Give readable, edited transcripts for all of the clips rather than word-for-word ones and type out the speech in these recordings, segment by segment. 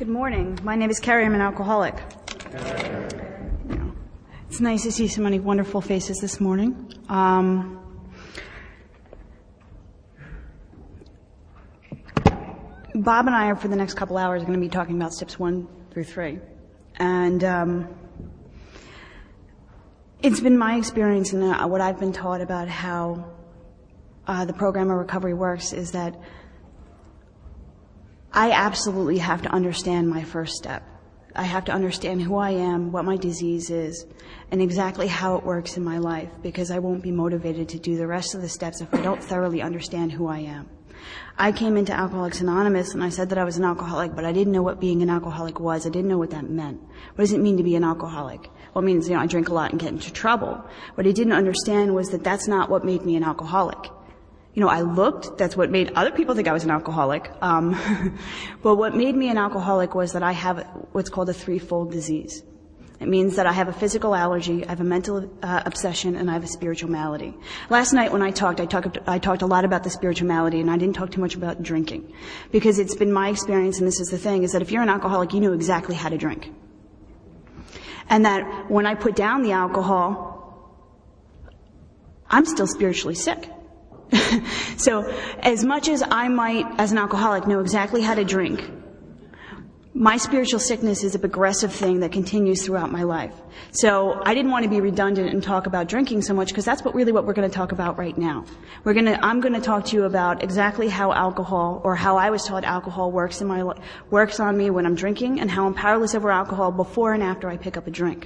Good morning. My name is Carrie. I'm an alcoholic. It's nice to see so many wonderful faces this morning. Bob and I are, for the next couple hours, going to be talking about steps 1 through 3. And it's been my experience and what I've been taught about how the program of recovery works is that I absolutely have to understand my first step. I have to understand who I am, what my disease is, and exactly how it works in my life, because I won't be motivated to do the rest of the steps if I don't thoroughly understand who I am. I came into Alcoholics Anonymous and I said that I was an alcoholic, but I didn't know what being an alcoholic was. I didn't know what that meant. What does it mean to be an alcoholic? Well, it means, I drink a lot and get into trouble. What I didn't understand was that that's not what made me an alcoholic. I looked, that's what made other people think I was an alcoholic. But what made me an alcoholic was that I have what's called a threefold disease. It means that I have a physical allergy, I have a mental obsession, and I have a spiritual malady. Last night when I talked a lot about the spiritual malady, and I didn't talk too much about drinking. Because it's been my experience, and this is the thing, is that if you're an alcoholic, you know exactly how to drink. And that when I put down the alcohol, I'm still spiritually sick. So as much as I might, as an alcoholic, know exactly how to drink, my spiritual sickness is a progressive thing that continues throughout my life. So I didn't want to be redundant and talk about drinking so much, because that's what we're going to talk about right now. I'm going to talk to you about exactly how alcohol, or how I was taught alcohol works on me when I'm drinking, and how I'm powerless over alcohol before and after I pick up a drink.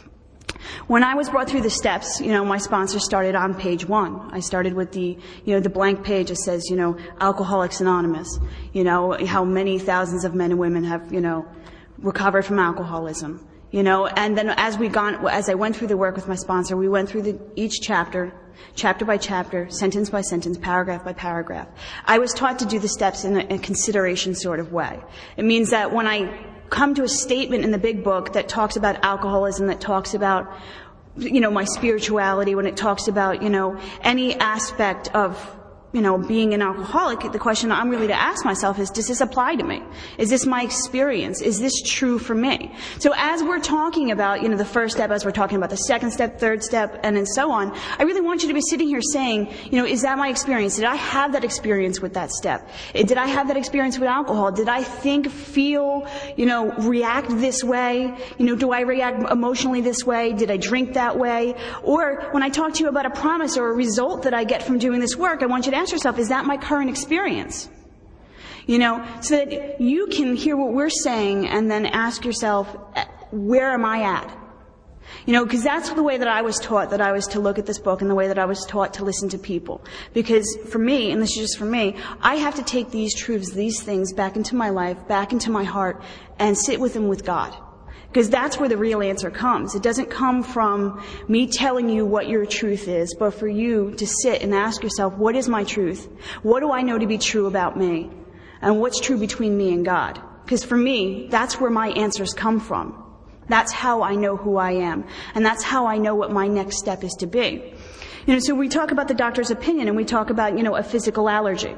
When I was brought through the steps, my sponsor started on page 1. I started with the blank page that says, Alcoholics Anonymous. How many thousands of men and women have, recovered from alcoholism. And then as I went through the work with my sponsor, we went through each chapter by chapter, sentence by sentence, paragraph by paragraph. I was taught to do the steps in a consideration sort of way. It means that when I come to a statement in the big book that talks about alcoholism, that talks about, my spirituality, when it talks about, any aspect of, being an alcoholic, the question I'm really to ask myself is, does this apply to me? Is this my experience? Is this true for me? So as we're talking about, the first step, as we're talking about the second step, third step, and then so on, I really want you to be sitting here saying, is that my experience? Did I have that experience with that step? Did I have that experience with alcohol? Did I think, feel, react this way? Do I react emotionally this way? Did I drink that way? Or when I talk to you about a promise or a result that I get from doing this work, I want you to ask yourself, is that my current experience? So that you can hear what we're saying and then ask yourself, where am I at? Because that's the way that I was taught, that I was to look at this book, and the way that I was taught to listen to people. Because for me, and this is just for me, I have to take these truths, these things back into my life, back into my heart, and sit with them with God. Because that's where the real answer comes. It doesn't come from me telling you what your truth is, but for you to sit and ask yourself, what is my truth? What do I know to be true about me? And what's true between me and God? Because for me, that's where my answers come from. That's how I know who I am. And that's how I know what my next step is to be. So we talk about the doctor's opinion, and we talk about, a physical allergy.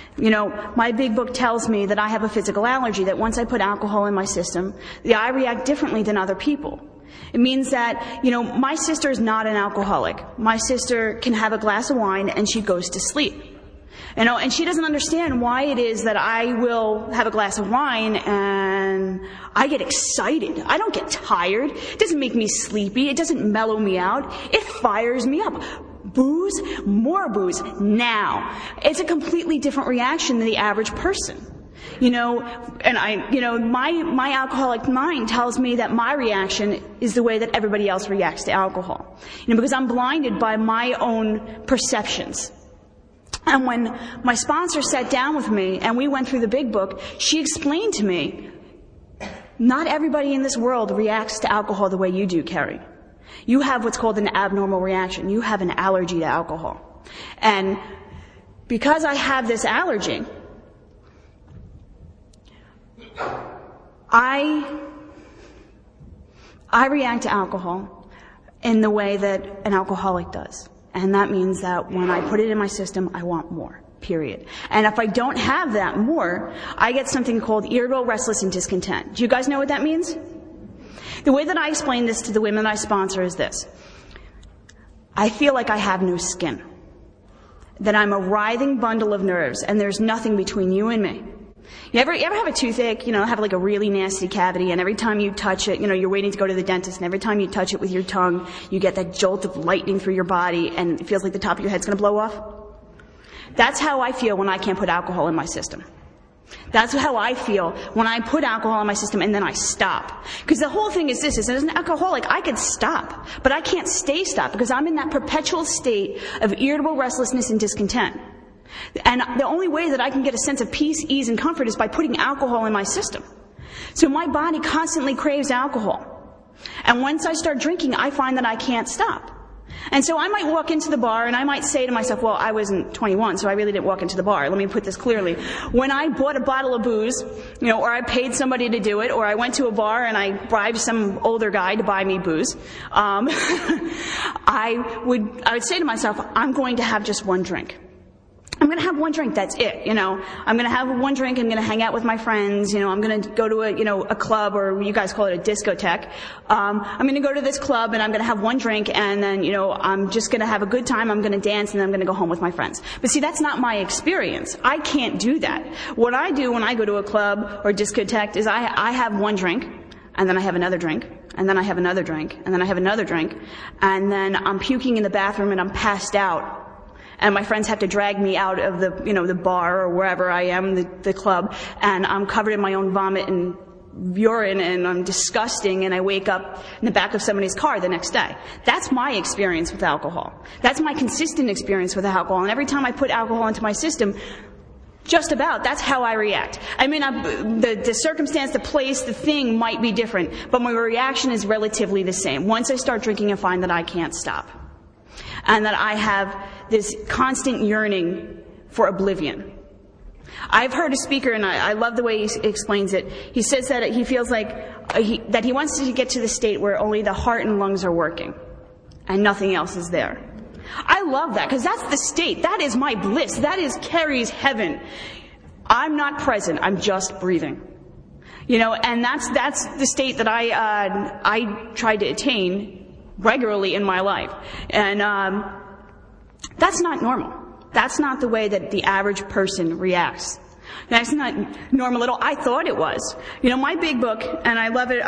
My big book tells me that I have a physical allergy, that once I put alcohol in my system, I react differently than other people. It means that, my sister is not an alcoholic. My sister can have a glass of wine and she goes to sleep. And she doesn't understand why it is that I will have a glass of wine and I get excited. I don't get tired. It doesn't make me sleepy. It doesn't mellow me out. It fires me up. Booze, more booze, now. It's a completely different reaction than the average person. My alcoholic mind tells me that my reaction is the way that everybody else reacts to alcohol. Because I'm blinded by my own perceptions. And when my sponsor sat down with me and we went through the big book, she explained to me, not everybody in this world reacts to alcohol the way you do, Carrie. You have what's called an abnormal reaction. You have an allergy to alcohol. And because I have this allergy, I react to alcohol in the way that an alcoholic does. And that means that when I put it in my system, I want more. period. And if I don't have that more, I get something called irritable, restless, and discontent. Do you guys know what that means? The way that I explain this to the women that I sponsor is this. I feel like I have no skin. That I'm a writhing bundle of nerves, and there's nothing between you and me. You ever have a toothache, have like a really nasty cavity, and every time you touch it, you're waiting to go to the dentist, and every time you touch it with your tongue, you get that jolt of lightning through your body, and it feels like the top of your head's going to blow off? That's how I feel when I can't put alcohol in my system. That's how I feel when I put alcohol in my system and then I stop. Because the whole thing is this, is as an alcoholic, I could stop, but I can't stay stopped because I'm in that perpetual state of irritable restlessness and discontent. And the only way that I can get a sense of peace, ease, and comfort is by putting alcohol in my system. So my body constantly craves alcohol. And once I start drinking, I find that I can't stop. And so I might walk into the bar and I might say to myself, well, I wasn't 21, so I really didn't walk into the bar. Let me put this clearly. When I bought a bottle of booze, or I paid somebody to do it, or I went to a bar and I bribed some older guy to buy me booze, I would say to myself, I'm going to have just one drink. I'm going to have one drink, that's it, I'm going to have one drink, I'm going to hang out with my friends, I'm going to go to a club, or you guys call it a discotheque. I'm going to go to this club and I'm going to have one drink, and then, I'm just going to have a good time, I'm going to dance, and then I'm going to go home with my friends. But see, that's not my experience. I can't do that. What I do when I go to a club or discotheque is I have one drink, and then I have another drink, and then I have another drink, and then I have another drink, and then I'm puking in the bathroom and I'm passed out. And my friends have to drag me out of the bar or wherever I am, the club, and I'm covered in my own vomit and urine, and I'm disgusting, and I wake up in the back of somebody's car the next day. That's my experience with alcohol. That's my consistent experience with alcohol. And every time I put alcohol into my system, just about, that's how I react. I mean, the circumstance, the place, the thing might be different, but my reaction is relatively the same. Once I start drinking, I find that I can't stop. And that I have this constant yearning for oblivion. I've heard a speaker, and I love the way he explains it. He says that he feels like that he wants to get to the state where only the heart and lungs are working, and nothing else is there. I love that, because that's the state. That is my bliss. That is Carrie's heaven. I'm not present. I'm just breathing. And that's the state that I tried to attain regularly in my life. And that's not normal. That's not the way that the average person reacts. That's not normal at all. I thought it was. My big book, and I love it,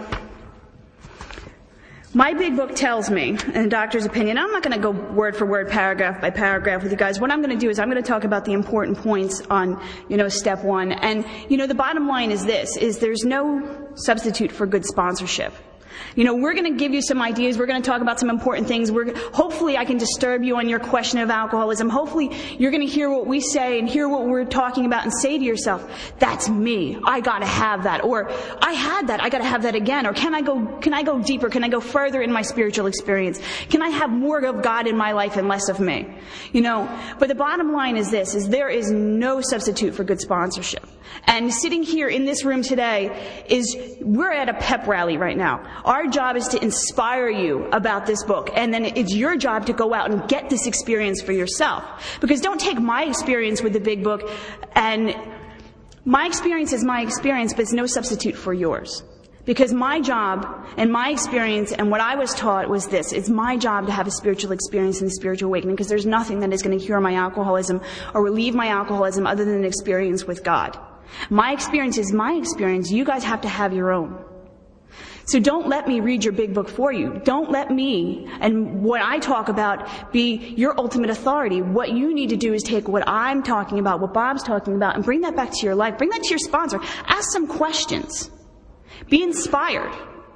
my big book tells me, in a doctor's opinion, I'm not going to go word for word, paragraph by paragraph with you guys. What I'm going to do is I'm going to talk about the important points on, step one. And, the bottom line is this, is there's no substitute for good sponsorship. We're going to give you some ideas. We're going to talk about some important things. Hopefully I can disturb you on your question of alcoholism. Hopefully you're going to hear what we say and hear what we're talking about and say to yourself, that's me. I got to have that. Or I had that. I got to have that again. Or can I go deeper? Can I go further in my spiritual experience? Can I have more of God in my life and less of me? But the bottom line is this, is there is no substitute for good sponsorship. And sitting here in this room today we're at a pep rally right now. Our job is to inspire you about this book, and then it's your job to go out and get this experience for yourself. Because don't take my experience with the big book, and my experience is my experience, but it's no substitute for yours. Because my job and my experience and what I was taught was this. It's my job to have a spiritual experience and a spiritual awakening, because there's nothing that is going to cure my alcoholism or relieve my alcoholism other than an experience with God. My experience is my experience. You guys have to have your own. So don't let me read your big book for you. Don't let me and what I talk about be your ultimate authority. What you need to do is take what I'm talking about, what Bob's talking about, and bring that back to your life. Bring that to your sponsor. Ask some questions. Be inspired.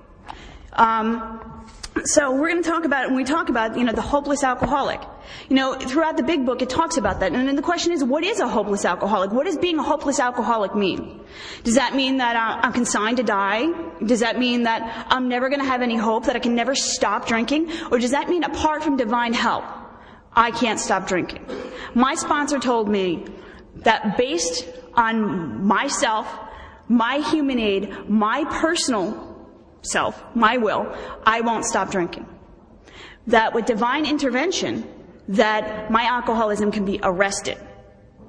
So we're going to talk about it when we talk about, the hopeless alcoholic. Throughout the big book it talks about that. And then the question is, what is a hopeless alcoholic? What does being a hopeless alcoholic mean? Does that mean that I'm consigned to die? Does that mean that I'm never going to have any hope, that I can never stop drinking? Or does that mean apart from divine help, I can't stop drinking? My sponsor told me that based on myself, my human aid, my personal self, my will, I won't stop drinking. That with divine intervention, that my alcoholism can be arrested.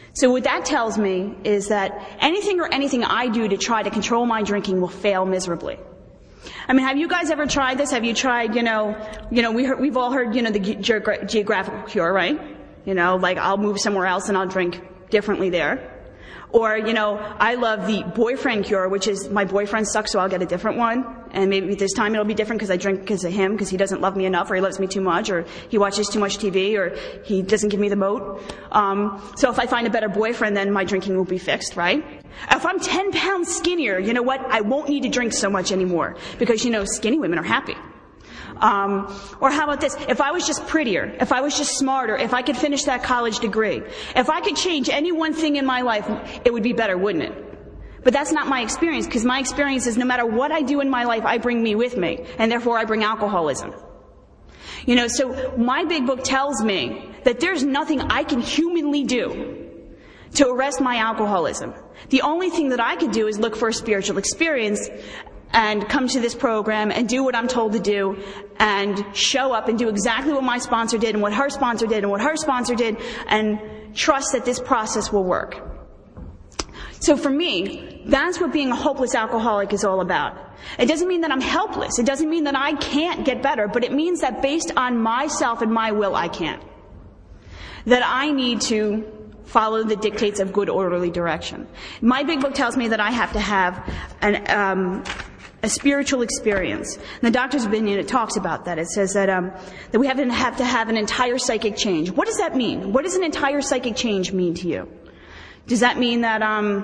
So what that tells me is that anything I do to try to control my drinking will fail miserably. I mean, have you guys ever tried this? Have you tried, we've all heard, the geographical cure, right? Like I'll move somewhere else and I'll drink differently there. Or, I love the boyfriend cure, which is my boyfriend sucks, so I'll get a different one. And maybe this time it'll be different because I drink because of him, because he doesn't love me enough, or he loves me too much, or he watches too much TV, or he doesn't give me the moat. So if I find a better boyfriend, then my drinking will be fixed, right? If I'm 10 pounds skinnier, you know what? I won't need to drink so much anymore because, skinny women are happy. Or how about this? If I was just prettier, if I was just smarter, if I could finish that college degree, if I could change any one thing in my life, it would be better, wouldn't it? But that's not my experience, because my experience is no matter what I do in my life, I bring me with me, and therefore I bring alcoholism. So my big book tells me that there's nothing I can humanly do to arrest my alcoholism. The only thing that I could do is look for a spiritual experience and come to this program and do what I'm told to do and show up and do exactly what my sponsor did and what her sponsor did and what her sponsor did and trust that this process will work. So for me, that's what being a hopeless alcoholic is all about. It doesn't mean that I'm helpless. It doesn't mean that I can't get better, but it means that based on myself and my will, I can't. That I need to follow the dictates of good, orderly direction. My big book tells me that I have to have a spiritual experience. In the Doctor's Opinion, it talks about that. It says that we have to have an entire psychic change. What does that mean? What does an entire psychic change mean to you? Does that mean that, I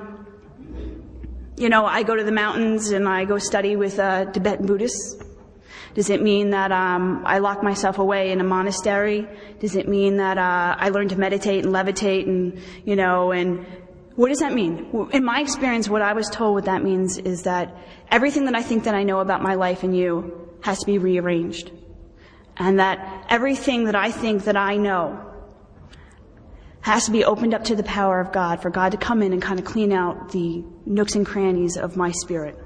go to the mountains and I go study with Tibetan Buddhists? Does it mean that I lock myself away in a monastery? Does it mean that I learn to meditate and levitate and what does that mean? In my experience, what I was told what that means is that everything that I think that I know about my life and you has to be rearranged. And that everything that I think that I know has to be opened up to the power of God, for God to come in and kind of clean out the nooks and crannies of my spirit.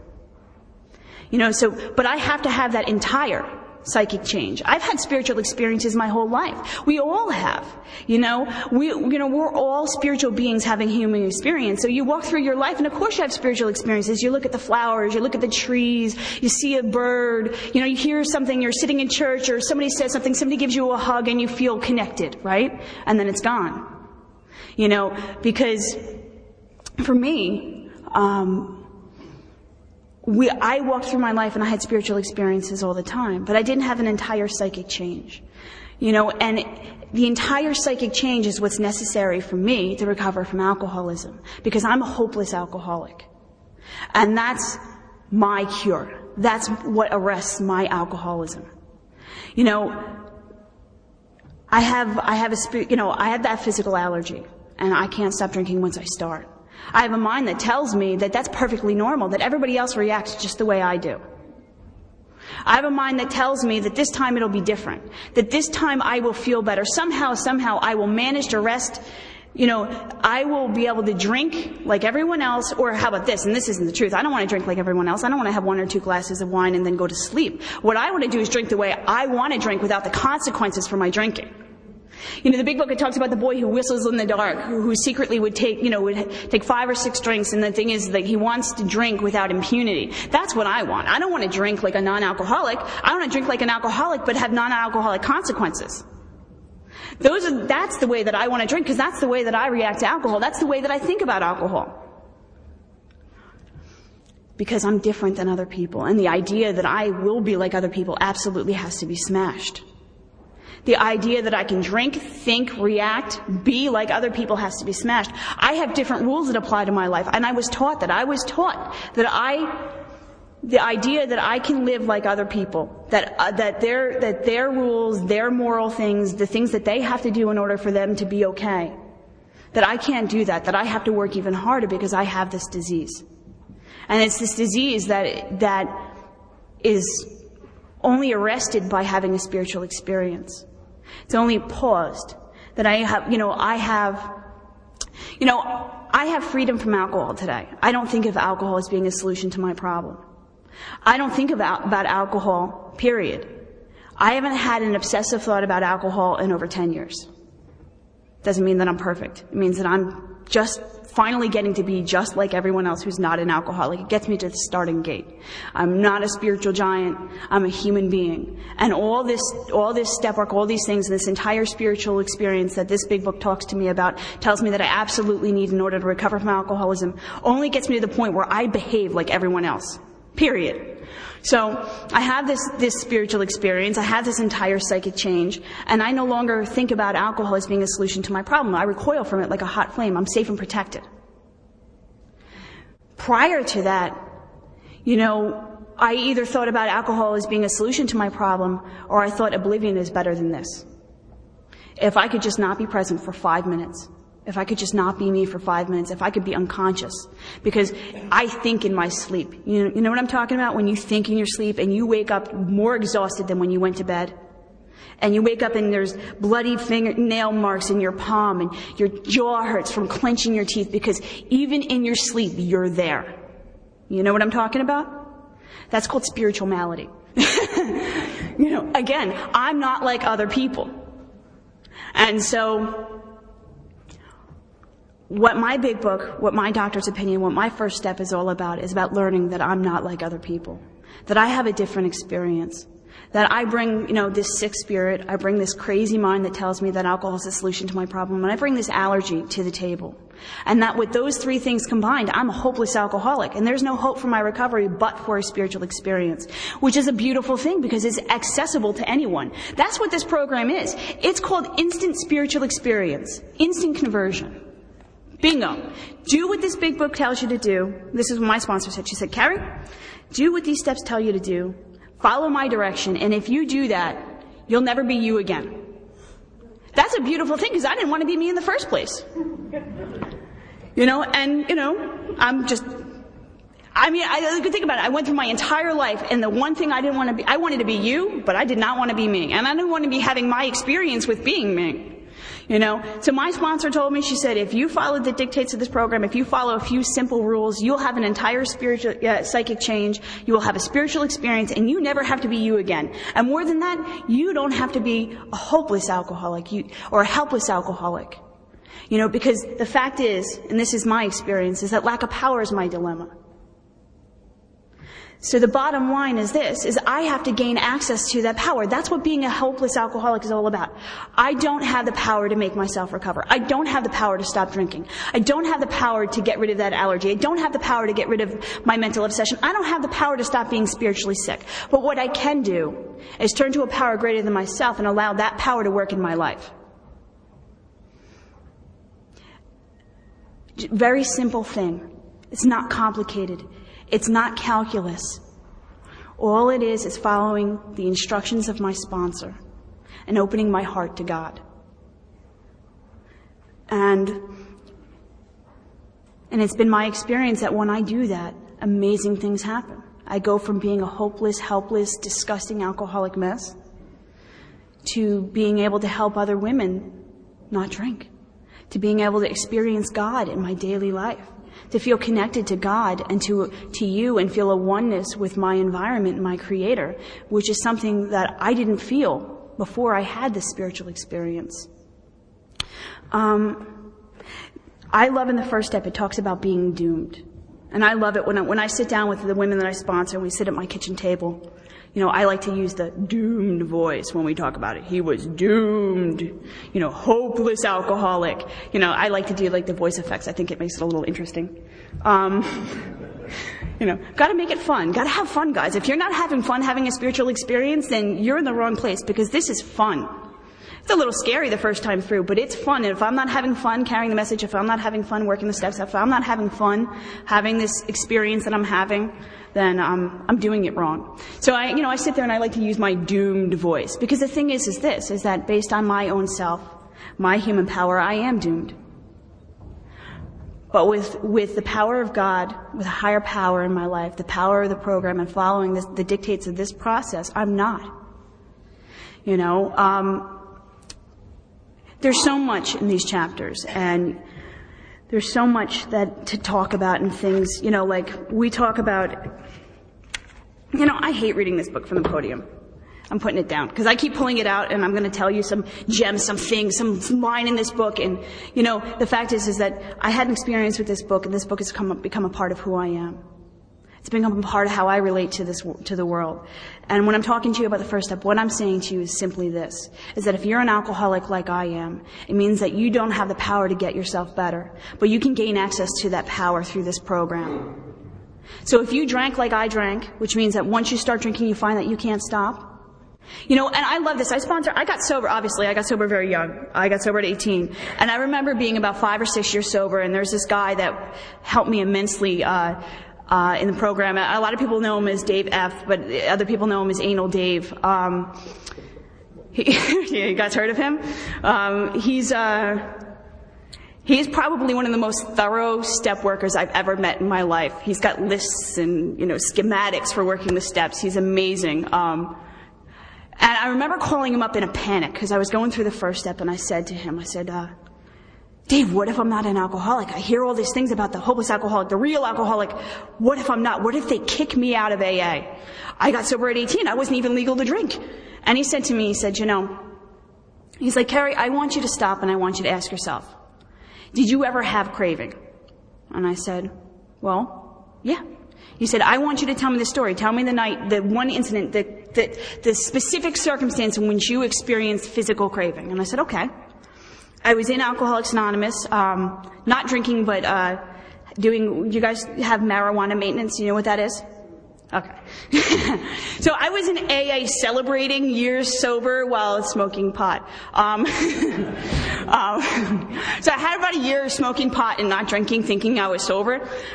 But I have to have that entire psychic change. I've had spiritual experiences my whole life. We all have. We're all spiritual beings having human experience. So you walk through your life and of course you have spiritual experiences. You look at the flowers, you look at the trees, you see a bird, you hear something, you're sitting in church or somebody says something, somebody gives you a hug and you feel connected, right? And then it's gone. Because for me, I walked through my life and I had spiritual experiences all the time, but I didn't have an entire psychic change. And the entire psychic change is what's necessary for me to recover from alcoholism, because I'm a hopeless alcoholic. And that's my cure. That's what arrests my alcoholism. I have that physical allergy, and I can't stop drinking once I start. I have a mind that tells me that that's perfectly normal, that everybody else reacts just the way I do. I have a mind that tells me that this time it'll be different, that this time I will feel better. Somehow I will manage to rest. I will be able to drink like everyone else, or how about this? And this isn't the truth. I don't want to drink like everyone else. I don't want to have 1 or 2 glasses of wine and then go to sleep. What I want to do is drink the way I want to drink without the consequences for my drinking. The big book, it talks about the boy who whistles in the dark, who secretly would take 5 or 6 drinks, and the thing is that he wants to drink without impunity. That's what I want. I don't want to drink like a non-alcoholic. I want to drink like an alcoholic, but have non-alcoholic consequences. That's the way that I want to drink, because that's the way that I react to alcohol. That's the way that I think about alcohol. Because I'm different than other people, and the idea that I will be like other people absolutely has to be smashed. The idea that I can drink, think, react, be like other people has to be smashed. I have different rules that apply to my life, and I was taught that. The idea that I can live like other people, that their rules, their moral things, the things that they have to do in order for them to be okay, that I can't do that I have to work even harder because I have this disease. And it's this disease that is only arrested by having a spiritual experience. It's only paused that I have freedom from alcohol today. I don't think of alcohol as being a solution to my problem. I don't think about alcohol, period. I haven't had an obsessive thought about alcohol in over 10 years. Doesn't mean that I'm perfect. It means that I'm just finally getting to be just like everyone else who's not an alcoholic. It gets me to the starting gate. I'm not a spiritual giant. I'm a human being. And all this step work, all these things, this entire spiritual experience that this big book talks to me about, tells me that I absolutely need in order to recover from alcoholism, only gets me to the point where I behave like everyone else. Period. So I have this spiritual experience. I have this entire psychic change, and I no longer think about alcohol as being a solution to my problem. I recoil from it like a hot flame. I'm safe and protected. Prior to that, I either thought about alcohol as being a solution to my problem, or I thought oblivion is better than this. If I could just not be present for 5 minutes, if I could just not be me for 5 minutes, if I could be unconscious, because I think in my sleep. You know what I'm talking about? When you think in your sleep and you wake up more exhausted than when you went to bed. And you wake up and there's bloody fingernail marks in your palm and your jaw hurts from clenching your teeth because even in your sleep, you're there. You know what I'm talking about? That's called spiritual malady. Again, I'm not like other people. And so what my big book, what my doctor's opinion, what my first step is all about is about learning that I'm not like other people, that I have a different experience, that I bring, this sick spirit, I bring this crazy mind that tells me that alcohol is the solution to my problem, and I bring this allergy to the table. And that with those three things combined, I'm a hopeless alcoholic, and there's no hope for my recovery but for a spiritual experience, which is a beautiful thing because it's accessible to anyone. That's what this program is. It's called Instant Spiritual Experience, Instant Conversion. Bingo. Do what this big book tells you to do. This is what my sponsor said. She said, Carrie, do what these steps tell you to do. Follow my direction. And if you do that, you'll never be you again. That's a beautiful thing because I didn't want to be me in the first place. I could think about it. I went through my entire life, and the one thing I didn't want to be, I wanted to be you, but I did not want to be me. And I didn't want to be having my experience with being me. So my sponsor told me, she said, if you follow the dictates of this program, if you follow a few simple rules, you'll have an entire spiritual, psychic change. You will have a spiritual experience, and you never have to be you again. And more than that, you don't have to be a hopeless alcoholic or a helpless alcoholic. Because the fact is, and this is my experience, is that lack of power is my dilemma. So the bottom line is this, is I have to gain access to that power. That's what being a hopeless alcoholic is all about. I don't have the power to make myself recover. I don't have the power to stop drinking. I don't have the power to get rid of that allergy. I don't have the power to get rid of my mental obsession. I don't have the power to stop being spiritually sick. But what I can do is turn to a power greater than myself and allow that power to work in my life. Very simple thing. It's not complicated. It's not calculus. All it is following the instructions of my sponsor and opening my heart to God. And it's been my experience that when I do that, amazing things happen. I go from being a hopeless, helpless, disgusting alcoholic mess to being able to help other women not drink, to being able to experience God in my daily life, to feel connected to God and to you and feel a oneness with my environment and my Creator, which is something that I didn't feel before I had this spiritual experience. I love in the first step, it talks about being doomed. And I love it when I sit down with the women that I sponsor and we sit at my kitchen table. I like to use the doomed voice when we talk about it. He was doomed. Hopeless alcoholic. I like to do the voice effects. I think it makes it a little interesting. Gotta make it fun. Gotta have fun, guys. If you're not having fun having a spiritual experience, then you're in the wrong place because this is fun. It's a little scary the first time through, but it's fun. And if I'm not having fun carrying the message, if I'm not having fun working the steps, if I'm not having fun having this experience that I'm having, then I'm doing it wrong. So I sit there and I like to use my doomed voice because the thing is that based on my own self, my human power, I am doomed. But with the power of God, with a higher power in my life, the power of the program and following the dictates of this process, I'm not. There's so much in these chapters, and there's so much that to talk about and things, we talk about, I hate reading this book from the podium. I'm putting it down because I keep pulling it out, and I'm going to tell you some gems, some things, some line in this book. And, the fact is that I had an experience with this book, and this book has become a part of who I am. It's become a part of how I relate to the world. And when I'm talking to you about the first step, what I'm saying to you is simply this, is that if you're an alcoholic like I am, it means that you don't have the power to get yourself better, but you can gain access to that power through this program. So if you drank like I drank, which means that once you start drinking, you find that you can't stop. And I love this. I got sober, obviously. I got sober very young. I got sober at 18. And I remember being about 5 or 6 years sober, and there's this guy that helped me immensely, in the program. A lot of people know him as Dave F., but other people know him as Anal Dave. You guys heard of him? He's probably one of the most thorough step workers I've ever met in my life. He's got lists and, schematics for working the steps. He's amazing. And I remember calling him up in a panic because I was going through the first step, and I said to him, Dave, what if I'm not an alcoholic? I hear all these things about the hopeless alcoholic, the real alcoholic. What if I'm not? What if they kick me out of AA? I got sober at 18. I wasn't even legal to drink. And he said to me, he's like, Carrie, I want you to stop and I want you to ask yourself, did you ever have craving? And I said, well, yeah. He said, I want you to tell me the story. Tell me the night, the one incident, the specific circumstance in which you experienced physical craving. And I said, okay. I was in Alcoholics Anonymous, not drinking, but you guys have marijuana maintenance. You know what that is? Okay. So I was in AA celebrating years sober while smoking pot. So I had about a year of smoking pot and not drinking, thinking I was sober.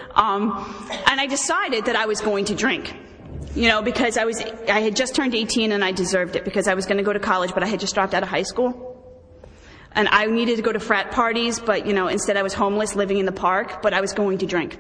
And I decided that I was going to drink. Because I had just turned 18 and I deserved it because I was going to go to college, but I had just dropped out of high school. And I needed to go to frat parties, but, instead I was homeless living in the park, but I was going to drink.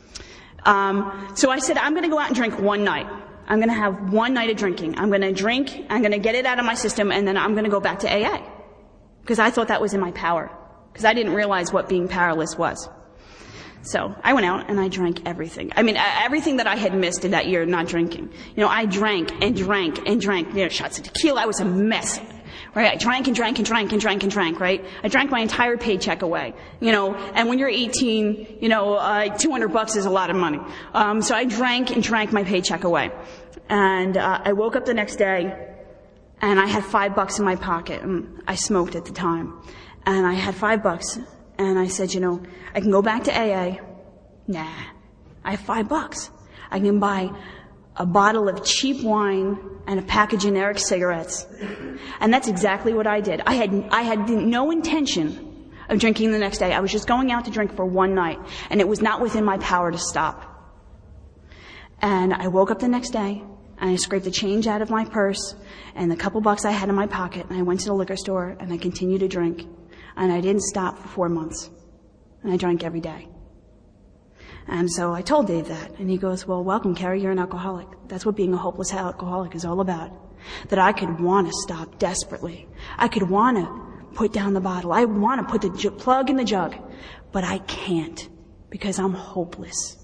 So I said, I'm going to go out and drink one night. I'm going to have one night of drinking. I'm going to drink, I'm going to get it out of my system, and then I'm going to go back to AA. Because I thought that was in my power. Because I didn't realize what being powerless was. So I went out and I drank everything. Everything that I had missed in that year not drinking. I drank and drank and drank, shots of tequila. I was a mess. Right? I drank and drank and drank and drank and drank, right? I drank my entire paycheck away, and when you're 18, $200 is a lot of money. So I drank and drank my paycheck away. And, I woke up the next day and I had $5 in my pocket, and I smoked at the time. And I had $5 and I said, I can go back to AA. Nah. I have $5. I can buy a bottle of cheap wine and a pack of generic cigarettes. And that's exactly what I did. I had no intention of drinking the next day. I was just going out to drink for one night, and it was not within my power to stop. And I woke up the next day, and I scraped the change out of my purse and the couple bucks I had in my pocket, and I went to the liquor store, and I continued to drink. And I didn't stop for 4 months. And I drank every day. And so I told Dave that, and he goes, well, welcome, Carrie, you're an alcoholic. That's what being a hopeless alcoholic is all about. That I could want to stop desperately. I could want to put down the bottle. I want to put the plug in the jug. But I can't, because I'm hopeless.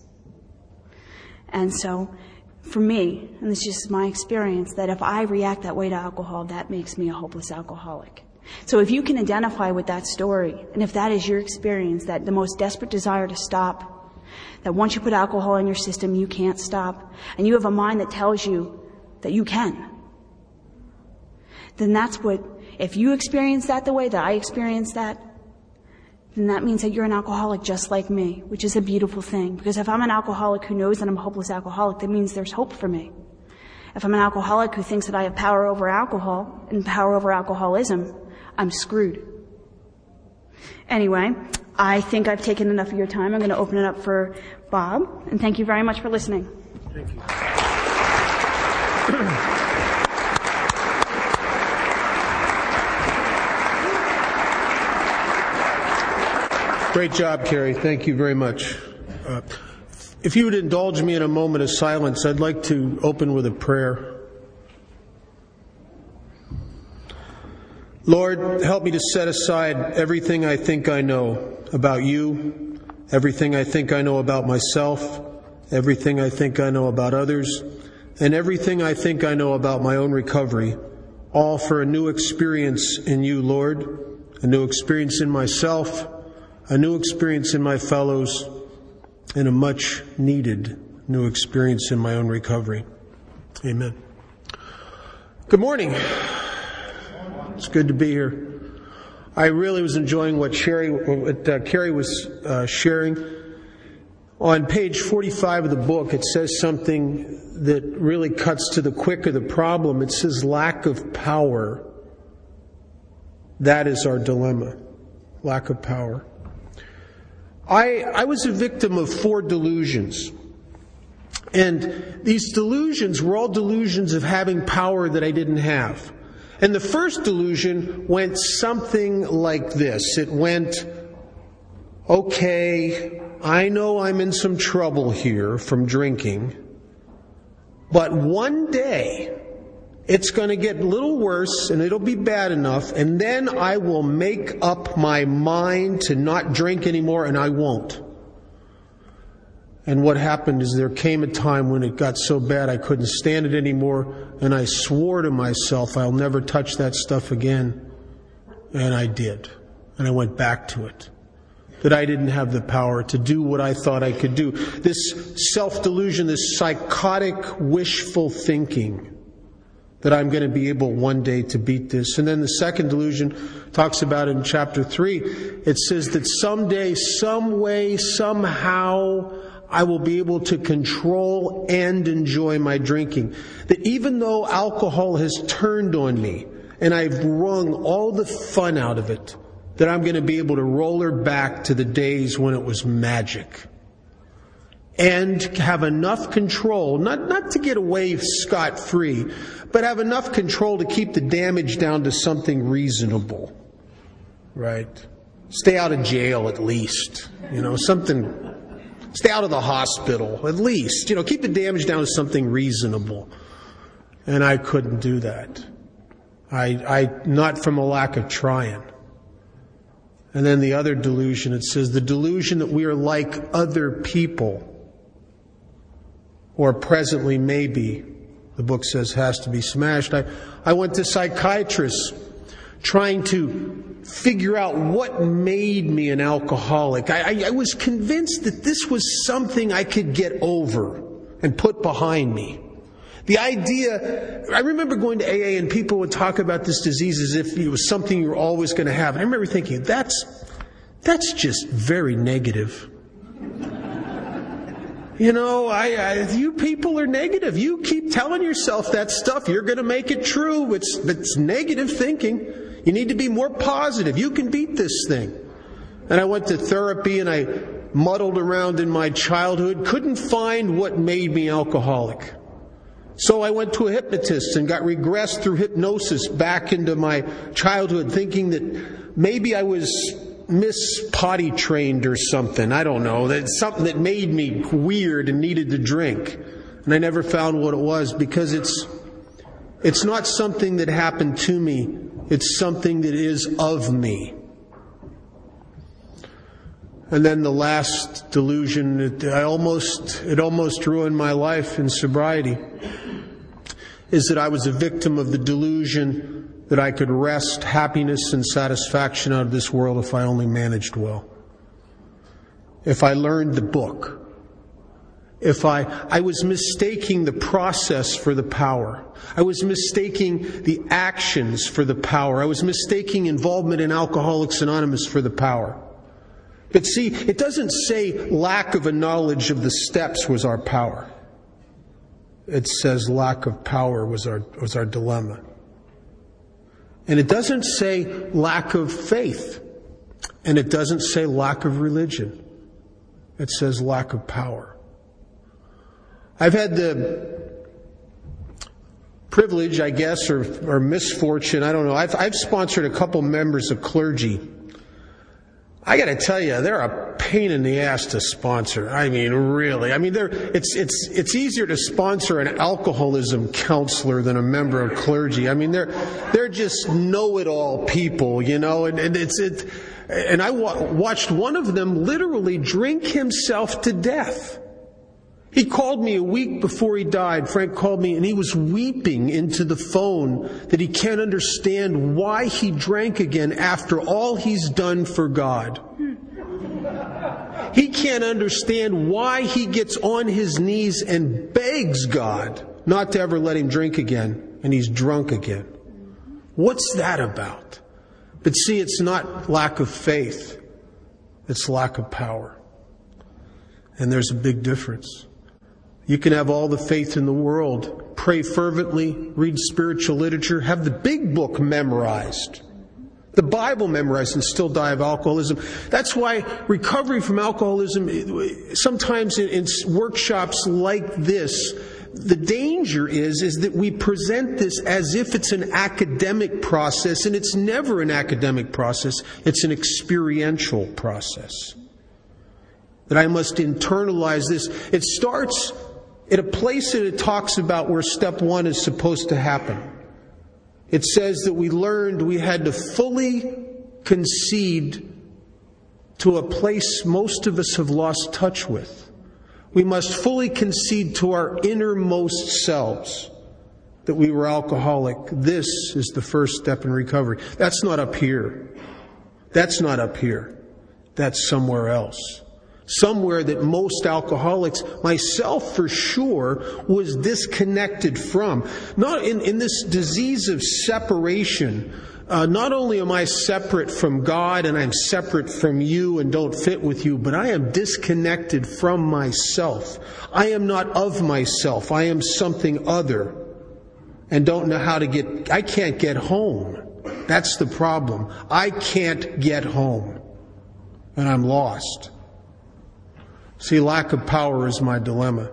And so, for me, and this is just my experience, that if I react that way to alcohol, that makes me a hopeless alcoholic. So if you can identify with that story, and if that is your experience, that the most desperate desire to stop, that once you put alcohol in your system, you can't stop, and you have a mind that tells you that you can, then if you experience that the way that I experienced that, then that means that you're an alcoholic just like me, which is a beautiful thing. Because if I'm an alcoholic who knows that I'm a hopeless alcoholic, that means there's hope for me. If I'm an alcoholic who thinks that I have power over alcohol and power over alcoholism, I'm screwed. Anyway, I think I've taken enough of your time. I'm going to open it up for Bob, and thank you very much for listening. Thank you. Great job, Carrie. Thank you very much. If you would indulge me in a moment of silence, I'd like to open with a prayer. Lord, help me to set aside everything I think I know about you, everything I think I know about myself, everything I think I know about others, and everything I think I know about my own recovery, all for a new experience in you, Lord, a new experience in myself, a new experience in my fellows, and a much needed new experience in my own recovery. Amen. Good morning. It's good to be here. I really was enjoying what Carrie was sharing. On page 45 of the book, it says something that really cuts to the quick of the problem. It says lack of power. That is our dilemma. Lack of power. I was a victim of 4 delusions. And these delusions were all delusions of having power that I didn't have. And the first delusion went something like this. It went, okay, I know I'm in some trouble here from drinking, but one day it's going to get a little worse and it'll be bad enough, and then I will make up my mind to not drink anymore, and I won't. And what happened is there came a time when it got so bad I couldn't stand it anymore, and I swore to myself I'll never touch that stuff again. And I did. And I went back to it. That I didn't have the power to do what I thought I could do. This self-delusion, this psychotic, wishful thinking that I'm going to be able one day to beat this. And then the second delusion talks about in chapter 3. It says that someday, some way, somehow, I will be able to control and enjoy my drinking. That even though alcohol has turned on me and I've wrung all the fun out of it, that I'm going to be able to roll her back to the days when it was magic. And have enough control, not to get away scot-free, but have enough control to keep the damage down to something reasonable. Right? Stay out of jail at least. Something... Stay out of the hospital, at least. Keep the damage down to something reasonable. And I couldn't do that. I not from a lack of trying. And then the other delusion, it says the delusion that we are like other people, or presently maybe, the book says has to be smashed. I went to psychiatrists trying to figure out what made me an alcoholic. I was convinced that this was something I could get over and put behind me. The idea, I remember going to AA and people would talk about this disease as if it was something you were always going to have. And I remember thinking, that's just very negative. You people are negative. You keep telling yourself that stuff. You're going to make it true. It's negative thinking. You need to be more positive. You can beat this thing. And I went to therapy and I muddled around in my childhood. Couldn't find what made me alcoholic. So I went to a hypnotist and got regressed through hypnosis back into my childhood, thinking that maybe I was potty trained or something. I don't know. That's something that made me weird and needed to drink. And I never found what it was, because it's not something that happened to me. It's something that is of me. And then the last delusion, it almost ruined my life in sobriety, is that I was a victim of the delusion that I could wrest happiness and satisfaction out of this world if I only managed well. If I learned the book. If I was mistaking the process for the power. I was mistaking the actions for the power. I was mistaking involvement in Alcoholics Anonymous for the power. But see, it doesn't say lack of a knowledge of the steps was our power. It says lack of power was our dilemma. And it doesn't say lack of faith. And it doesn't say lack of religion. It says lack of power. I've had the privilege, I guess, or misfortune, I don't know. I've sponsored a couple members of clergy. I got to tell you, they're a pain in the ass to sponsor. I mean, really. I mean, it's easier to sponsor an alcoholism counselor than a member of clergy. I mean, they're just know-it-all people, and I watched one of them literally drink himself to death. He called me a week before he died. Frank called me and he was weeping into the phone that he can't understand why he drank again after all he's done for God. He can't understand why he gets on his knees and begs God not to ever let him drink again, and he's drunk again. What's that about? But see, it's not lack of faith. It's lack of power. And there's a big difference. You can have all the faith in the world, pray fervently, read spiritual literature, have the big book memorized, the Bible memorized, and still die of alcoholism. That's why recovery from alcoholism, sometimes in workshops like this, the danger is that we present this as if it's an academic process, and it's never an academic process. It's an experiential process. That I must internalize this. It starts at a place that it talks about where step one is supposed to happen. It says that we learned we had to fully concede to a place most of us have lost touch with. We must fully concede to our innermost selves that we were alcoholic. This is the first step in recovery. That's not up here. That's not up here. That's somewhere else. Somewhere that most alcoholics, myself for sure, was disconnected from. Not in this disease of separation. Not only am I separate from God and I'm separate from you and don't fit with you, but I am disconnected from myself. I am not of myself. I am something other and don't know how to I can't get home. That's the problem. I can't get home and I'm lost. See, lack of power is my dilemma.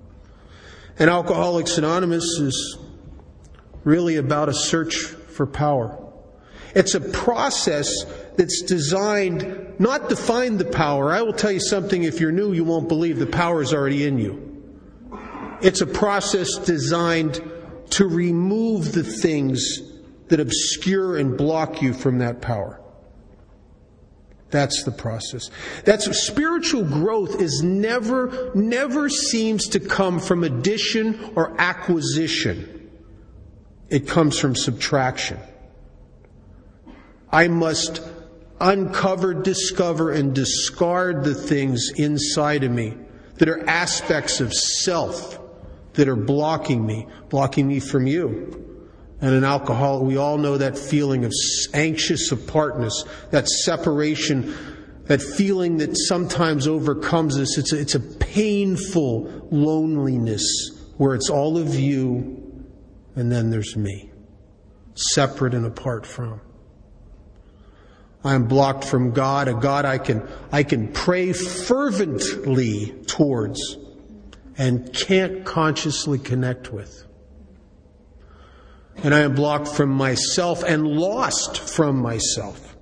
And Alcoholics Anonymous is really about a search for power. It's a process that's designed not to find the power. I will tell you something, if you're new, you won't believe the power is already in you. It's a process designed to remove the things that obscure and block you from that power. That's the process. That's spiritual growth is never seems to come from addition or acquisition. It comes from subtraction. I must uncover, discover, and discard the things inside of me that are aspects of self that are blocking me from you. And an alcoholic, we all know that feeling of anxious apartness, that separation, that feeling that sometimes overcomes us. It's a painful loneliness where it's all of you and then there's me, separate and apart from. I am blocked from God, a God I can pray fervently towards and can't consciously connect with. And I am blocked from myself and lost from myself.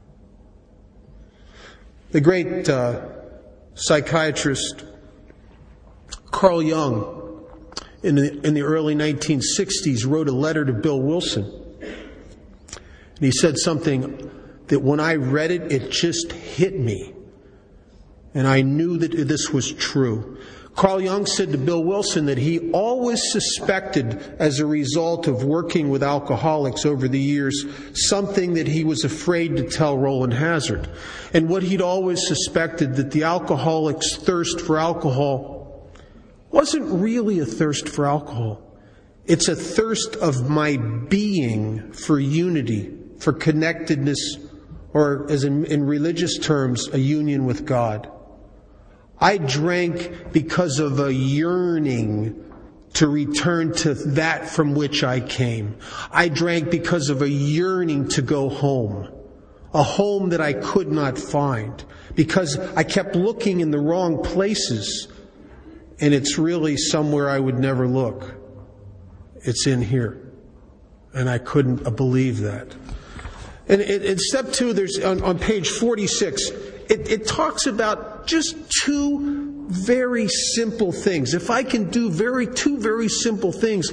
The great psychiatrist Carl Jung in the early 1960s wrote a letter to Bill Wilson. And he said something that when I read it, it just hit me. And I knew that this was true. Carl Jung said to Bill Wilson that he always suspected, as a result of working with alcoholics over the years, something that he was afraid to tell Roland Hazard. And what he'd always suspected, that the alcoholic's thirst for alcohol wasn't really a thirst for alcohol. It's a thirst of my being for unity, for connectedness, or as in religious terms, a union with God. I drank because of a yearning to return to that from which I came. I drank because of a yearning to go home. A home that I could not find. Because I kept looking in the wrong places. And it's really somewhere I would never look. It's in here. And I couldn't believe that. And in step 2, there's on page 46, it talks about just two very simple things. If I can do two very simple things,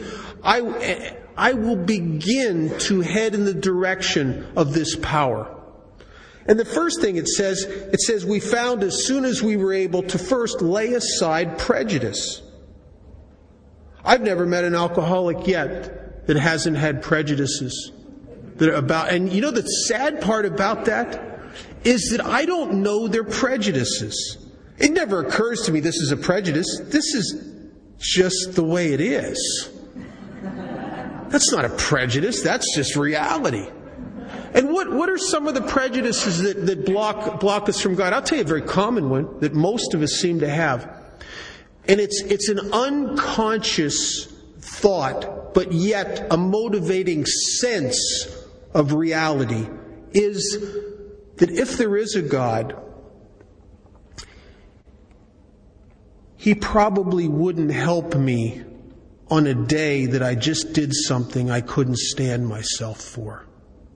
I will begin to head in the direction of this power. And the first thing it says we found as soon as we were able to first lay aside prejudice. I've never met an alcoholic yet that hasn't had prejudices that are about, and you know the sad part about that is that I don't know their prejudices. It never occurs to me this is a prejudice. This is just the way it is. That's not a prejudice, that's just reality. And what are some of the prejudices that block us from God? I'll tell you a very common one that most of us seem to have. And it's an unconscious thought, but yet a motivating sense of reality, is that if there is a God, He probably wouldn't help me on a day that I just did something I couldn't stand myself for.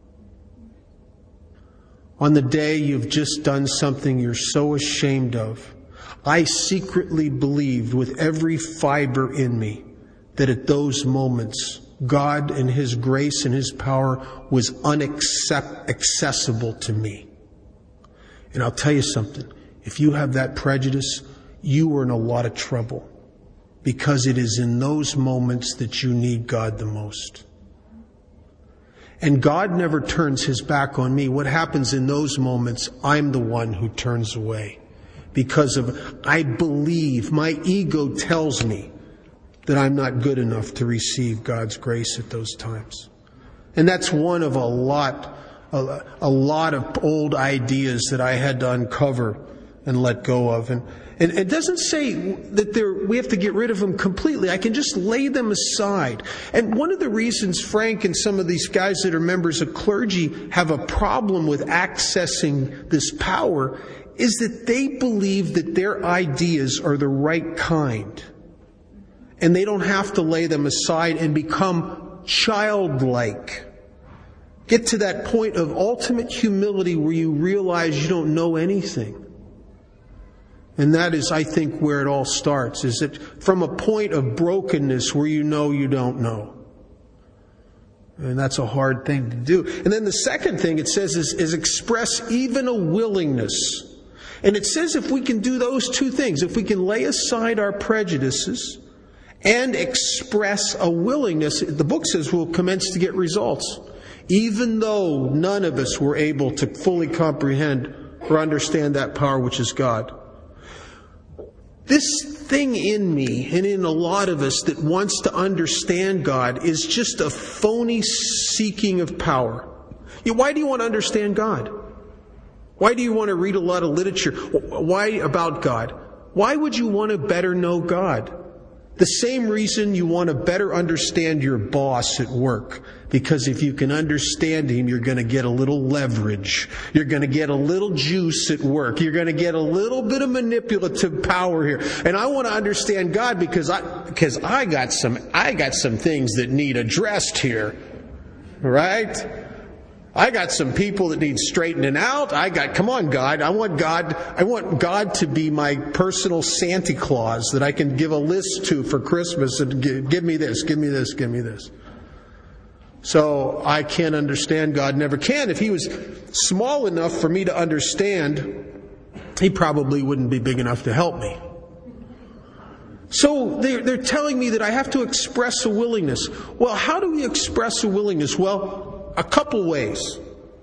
On the day you've just done something you're so ashamed of, I secretly believed with every fiber in me that at those moments, God and His grace and His power was inaccessible to me. And I'll tell you something. If you have that prejudice, you are in a lot of trouble. Because it is in those moments that you need God the most. And God never turns His back on me. What happens in those moments, I'm the one who turns away. Because I believe, my ego tells me that I'm not good enough to receive God's grace at those times. And that's one of a lot of old ideas that I had to uncover and let go of. And it doesn't say that we have to get rid of them completely. I can just lay them aside. And one of the reasons Frank and some of these guys that are members of clergy have a problem with accessing this power is that they believe that their ideas are the right kind. And they don't have to lay them aside and become childlike. Get to that point of ultimate humility where you realize you don't know anything. And that is, I think, where it all starts, is that from a point of brokenness where you know you don't know. And that's a hard thing to do. And then the second thing it says is express even a willingness. And it says if we can do those two things, if we can lay aside our prejudices and express a willingness, the book says we'll commence to get results. Even though none of us were able to fully comprehend or understand that power which is God. This thing in me and in a lot of us that wants to understand God is just a phony seeking of power. Why do you want to understand God? Why do you want to read a lot of literature? Why about God? Why would you want to better know God? The same reason you want to better understand your boss at work. Because if you can understand him, you're going to get a little leverage. You're going to get a little juice at work. You're going to get a little bit of manipulative power here. And I want to understand God because I got some things that need addressed here. Right? I got some people that need straightening out. Come on, God. I want God to be my personal Santa Claus that I can give a list to for Christmas and give me this, give me this, give me this. So I can't understand God, never can. If He was small enough for me to understand, He probably wouldn't be big enough to help me. So they're telling me that I have to express a willingness. Well, how do we express a willingness? Well, a couple ways.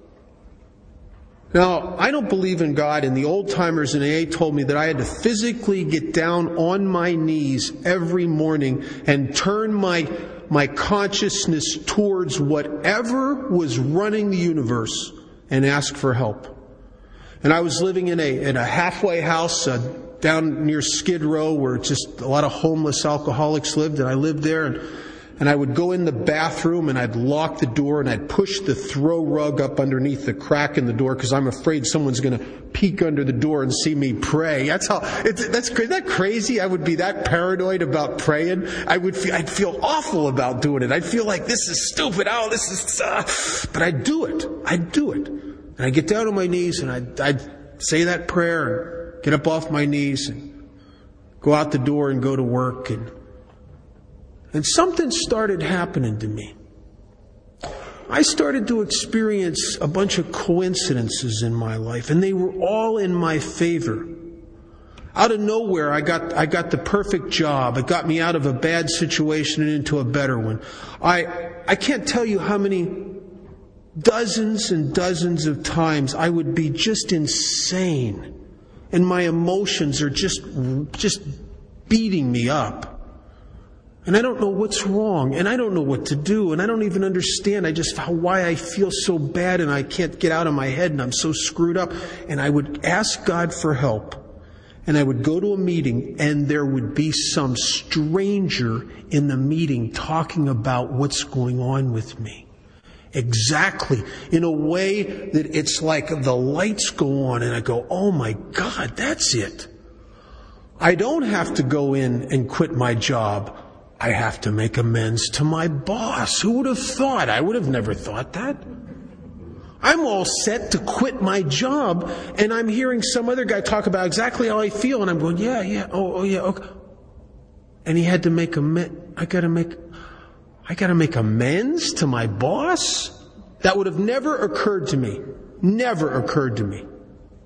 Now, I don't believe in God, and the old-timers in AA told me that I had to physically get down on my knees every morning and turn my consciousness towards whatever was running the universe and ask for help. And I was living in a halfway house down near Skid Row where just a lot of homeless alcoholics lived, and I lived there, and I would go in the bathroom and I'd lock the door and I'd push the throw rug up underneath the crack in the door because I'm afraid someone's going to peek under the door and see me pray. That's isn't that crazy? I would be that paranoid about praying. I'd feel awful about doing it. I'd feel like this is stupid. Oh, this is, but I'd do it. And I'd get down on my knees and I'd say that prayer and get up off my knees and go out the door and go to work. And something started happening to me. I started to experience a bunch of coincidences in my life, and they were all in my favor. Out of nowhere, I got the perfect job. It got me out of a bad situation and into a better one. I can't tell you how many dozens and dozens of times I would be just insane, and my emotions are just beating me up. And I don't know what's wrong, and I don't know what to do, and I don't even understand why I feel so bad, and I can't get out of my head, and I'm so screwed up. And I would ask God for help, and I would go to a meeting, and there would be some stranger in the meeting talking about what's going on with me. Exactly. In a way that it's like the lights go on, and I go, oh my God, that's it. I don't have to go in and quit my job. I have to make amends to my boss. Who would have thought? I would have never thought that. I'm all set to quit my job, and I'm hearing some other guy talk about exactly how I feel, and I'm going, yeah, okay. And he had to make I got to make amends to my boss? That would have never occurred to me. Never occurred to me.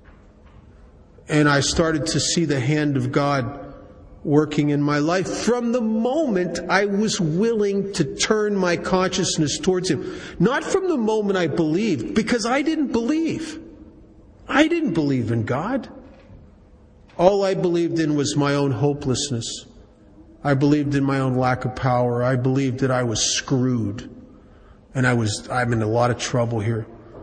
And I started to see the hand of God working in my life from the moment I was willing to turn my consciousness towards Him. Not from the moment I believed, because I didn't believe. I didn't believe in God. All I believed in was my own hopelessness. I believed in my own lack of power. I believed that I was screwed. And I'm in a lot of trouble here.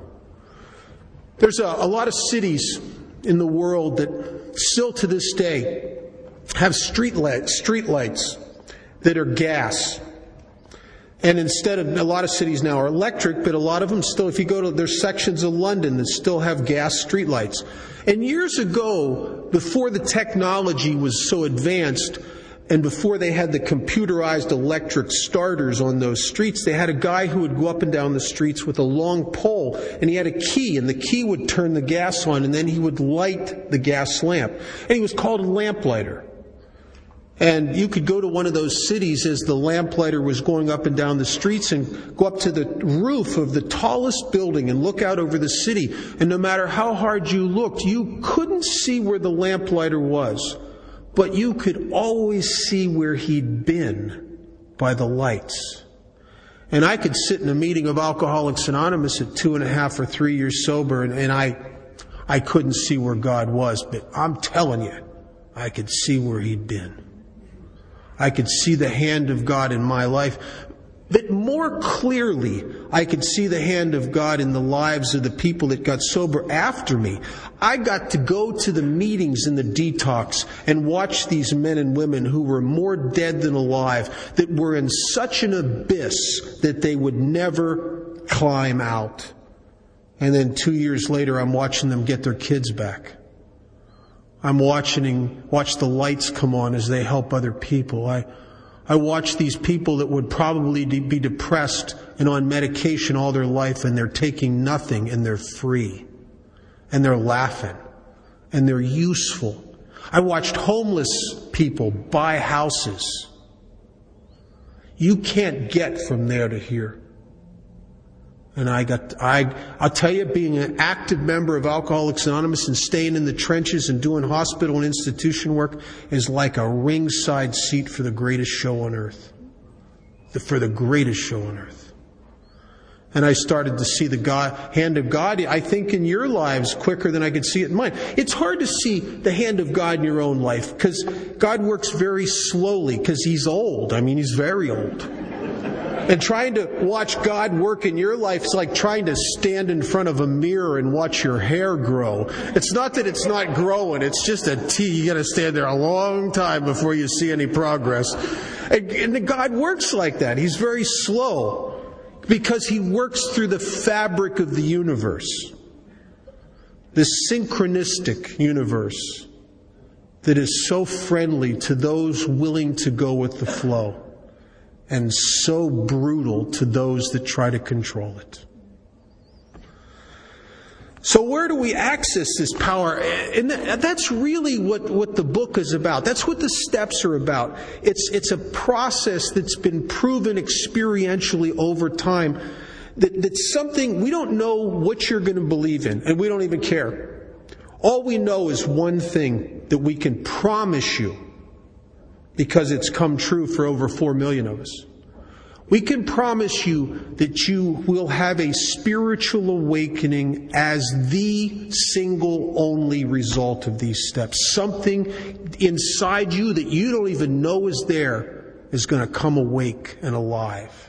There's a lot of cities in the world that still to this day have street lights that are gas. And instead of, a lot of cities now are electric, but a lot of them still, if you go to, there's sections of London that still have gas street lights. And years ago, before the technology was so advanced, and before they had the computerized electric starters on those streets, they had a guy who would go up and down the streets with a long pole, and he had a key, and the key would turn the gas on, and then he would light the gas lamp. And he was called a lamplighter. And you could go to one of those cities as the lamplighter was going up and down the streets and go up to the roof of the tallest building and look out over the city. And no matter how hard you looked, you couldn't see where the lamplighter was. But you could always see where he'd been by the lights. And I could sit in a meeting of Alcoholics Anonymous at 2.5 or 3 years sober, and I couldn't see where God was. But I'm telling you, I could see where he'd been. I could see the hand of God in my life. But more clearly, I could see the hand of God in the lives of the people that got sober after me. I got to go to the meetings in the detox and watch these men and women who were more dead than alive, that were in such an abyss that they would never climb out. And then 2 years later, I'm watching them get their kids back. I'm watch the lights come on as they help other people. I watch these people that would probably be depressed and on medication all their life, and they're taking nothing, and they're free. And they're laughing. And they're useful. I watched homeless people buy houses. You can't get from there to here. And I'll tell you, being an active member of Alcoholics Anonymous and staying in the trenches and doing hospital and institution work is like a ringside seat for the greatest show on earth. For the greatest show on earth. And I started to see the hand of God, I think, in your lives quicker than I could see it in mine. It's hard to see the hand of God in your own life because God works very slowly because He's old. I mean, He's very old. And trying to watch God work in your life is like trying to stand in front of a mirror and watch your hair grow. It's not that it's not growing, it's just you gotta stand there a long time before you see any progress. And God works like that. He's very slow because He works through the fabric of the universe. This synchronistic universe that is so friendly to those willing to go with the flow, and so brutal to those that try to control it. So where do we access this power? And that's really what the book is about. That's what the steps are about. It's a process that's been proven experientially over time That's something, we don't know what you're going to believe in, and we don't even care. All we know is one thing that we can promise you, because it's come true for over 4 million of us. We can promise you that you will have a spiritual awakening as the single only result of these steps. Something inside you that you don't even know is there is going to come awake and alive.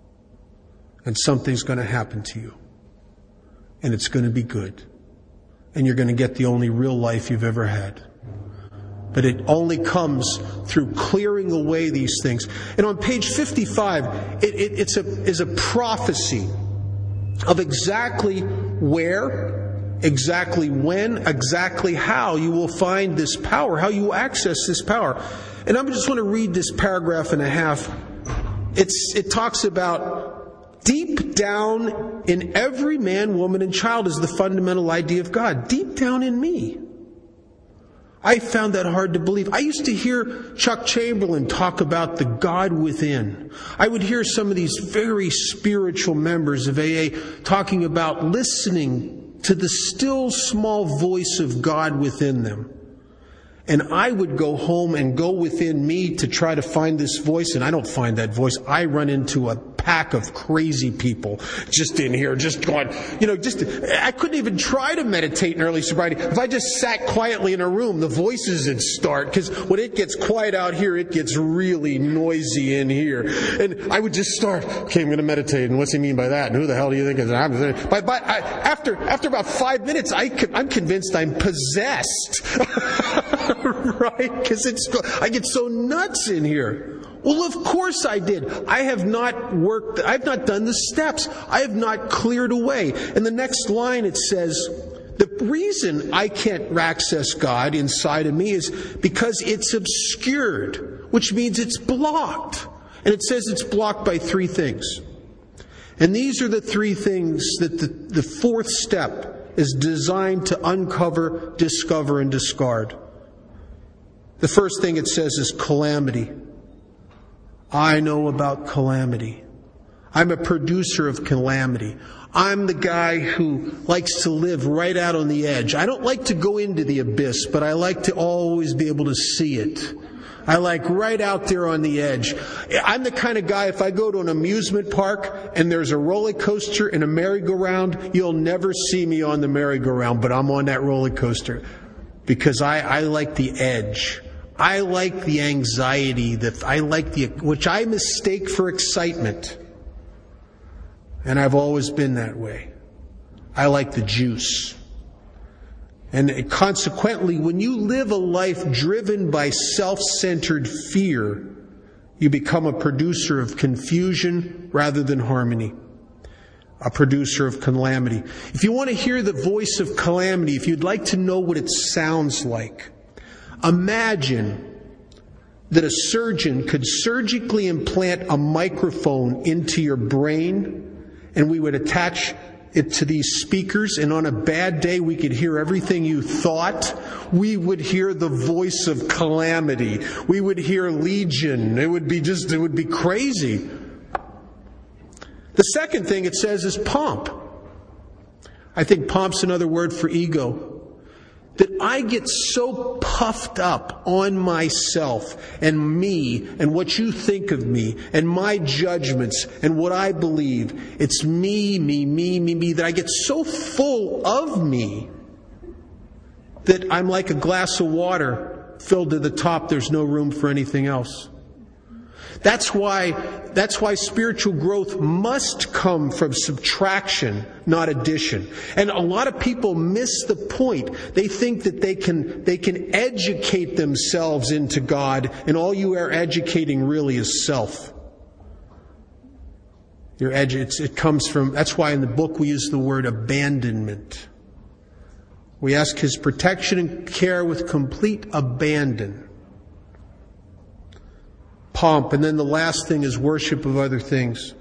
And something's going to happen to you. And it's going to be good. And you're going to get the only real life you've ever had. But it only comes through clearing away these things. And on page 55, it's a prophecy of exactly where, exactly when, exactly how you will find this power, how you will access this power. And I just want to read this paragraph and a half. It talks about deep down in every man, woman, and child is the fundamental idea of God. Deep down in me. I found that hard to believe. I used to hear Chuck Chamberlain talk about the God within. I would hear some of these very spiritual members of AA talking about listening to the still small voice of God within them. And I would go home and go within me to try to find this voice, and I don't find that voice. I run into a pack of crazy people just in here, just going, I couldn't even try to meditate in early sobriety. If I just sat quietly in a room, the voices would start, because when it gets quiet out here, it gets really noisy in here. And I would just start, okay, I'm going to meditate, and what's he mean by that? And who the hell do you think is that? But after about 5 minutes, I'm convinced I'm possessed. Right? Because I get so nuts in here. Well, of course I did. I've not done the steps. I have not cleared away. And the next line it says, the reason I can't access God inside of me is because it's obscured, which means it's blocked. And it says it's blocked by 3 things. And these are the 3 things that the 4th step is designed to uncover, discover, and discard. The first thing it says is calamity. I know about calamity. I'm a producer of calamity. I'm the guy who likes to live right out on the edge. I don't like to go into the abyss, but I like to always be able to see it. I like right out there on the edge. I'm the kind of guy, if I go to an amusement park and there's a roller coaster and a merry-go-round, you'll never see me on the merry-go-round, but I'm on that roller coaster because I like the edge. I like the anxiety, which I mistake for excitement. And I've always been that way. I like the juice. And consequently, when you live a life driven by self-centered fear, you become a producer of confusion rather than harmony. A producer of calamity. If you want to hear the voice of calamity, if you'd like to know what it sounds like, imagine that a surgeon could surgically implant a microphone into your brain, and we would attach it to these speakers, and on a bad day we could hear everything you thought. We would hear the voice of calamity. We would hear legion. It would be crazy. The second thing it says is pomp. I think pomp's another word for ego. That I get so puffed up on myself and me and what you think of me and my judgments and what I believe. It's me, that I get so full of me that I'm like a glass of water filled to the top. There's no room for anything else. That's why spiritual growth must come from subtraction, not addition. And a lot of people miss the point. They think that they can educate themselves into God, and all you are educating really is self. It comes from, that's why in the book we use the word abandonment. We ask His protection and care with complete abandon. Pomp. And then the last thing is worship of other things.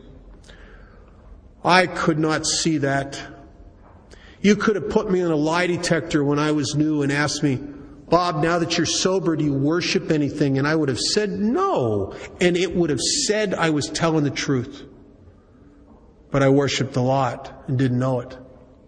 I could not see that. You could have put me on a lie detector when I was new and asked me, Bob, now that you're sober, do you worship anything? And I would have said no. And it would have said I was telling the truth. but I worshiped a lot and didn't know it.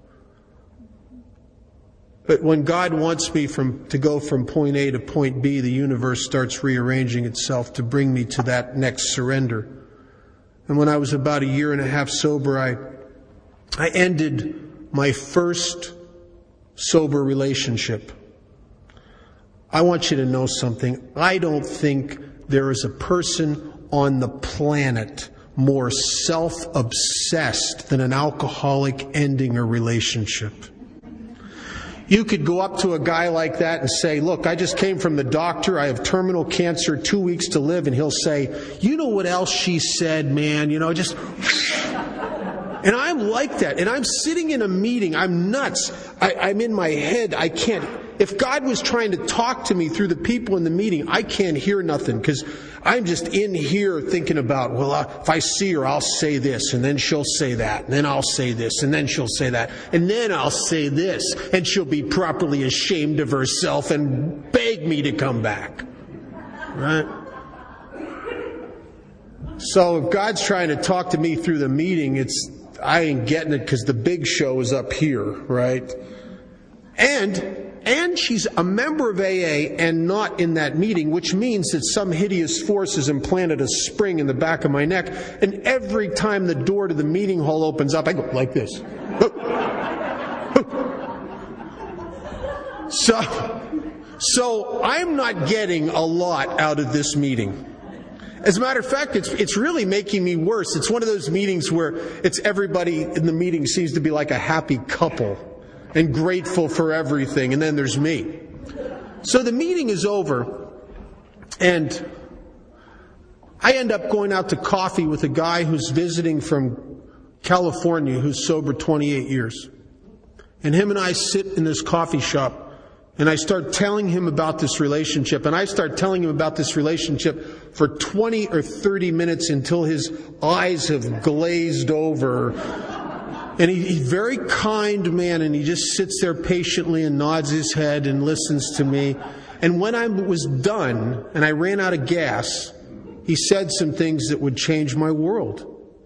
But when God wants me to go from point A to point B, the universe starts rearranging itself to bring me to that next surrender. And when I was about 1.5 years sober, I ended my first sober relationship. I want you to know something. I don't think there is a person on the planet more self-obsessed than an alcoholic ending a relationship. You could go up to a guy like that and say, look, I just came from the doctor. I have terminal cancer, 2 weeks to live. And he'll say, you know what else she said, man? Just... And I'm like that. And I'm sitting in a meeting. I'm nuts. I'm in my head. I can't... If God was trying to talk to me through the people in the meeting, I can't hear nothing because I'm just in here thinking about, if I see her, I'll say this, and then she'll say that, and then I'll say this, and then she'll say that, and then I'll say this, and she'll be properly ashamed of herself and beg me to come back. Right? So if God's trying to talk to me through the meeting, I ain't getting it because the big show is up here, right? And she's a member of AA and not in that meeting, which means that some hideous force has implanted a spring in the back of my neck. And every time the door to the meeting hall opens up, I go like this. So I'm not getting a lot out of this meeting. As a matter of fact, it's really making me worse. It's one of those meetings where it's everybody in the meeting seems to be like a happy couple and grateful for everything, and then there's me. So the meeting is over, and I end up going out to coffee with a guy who's visiting from California who's sober 28 years. And him and I sit in this coffee shop, and I start telling him about this relationship, and I start telling him about this relationship for 20 or 30 minutes until his eyes have glazed over. And he's a very kind man, and he just sits there patiently and nods his head and listens to me. And when I was done, and I ran out of gas, he said some things that would change my world.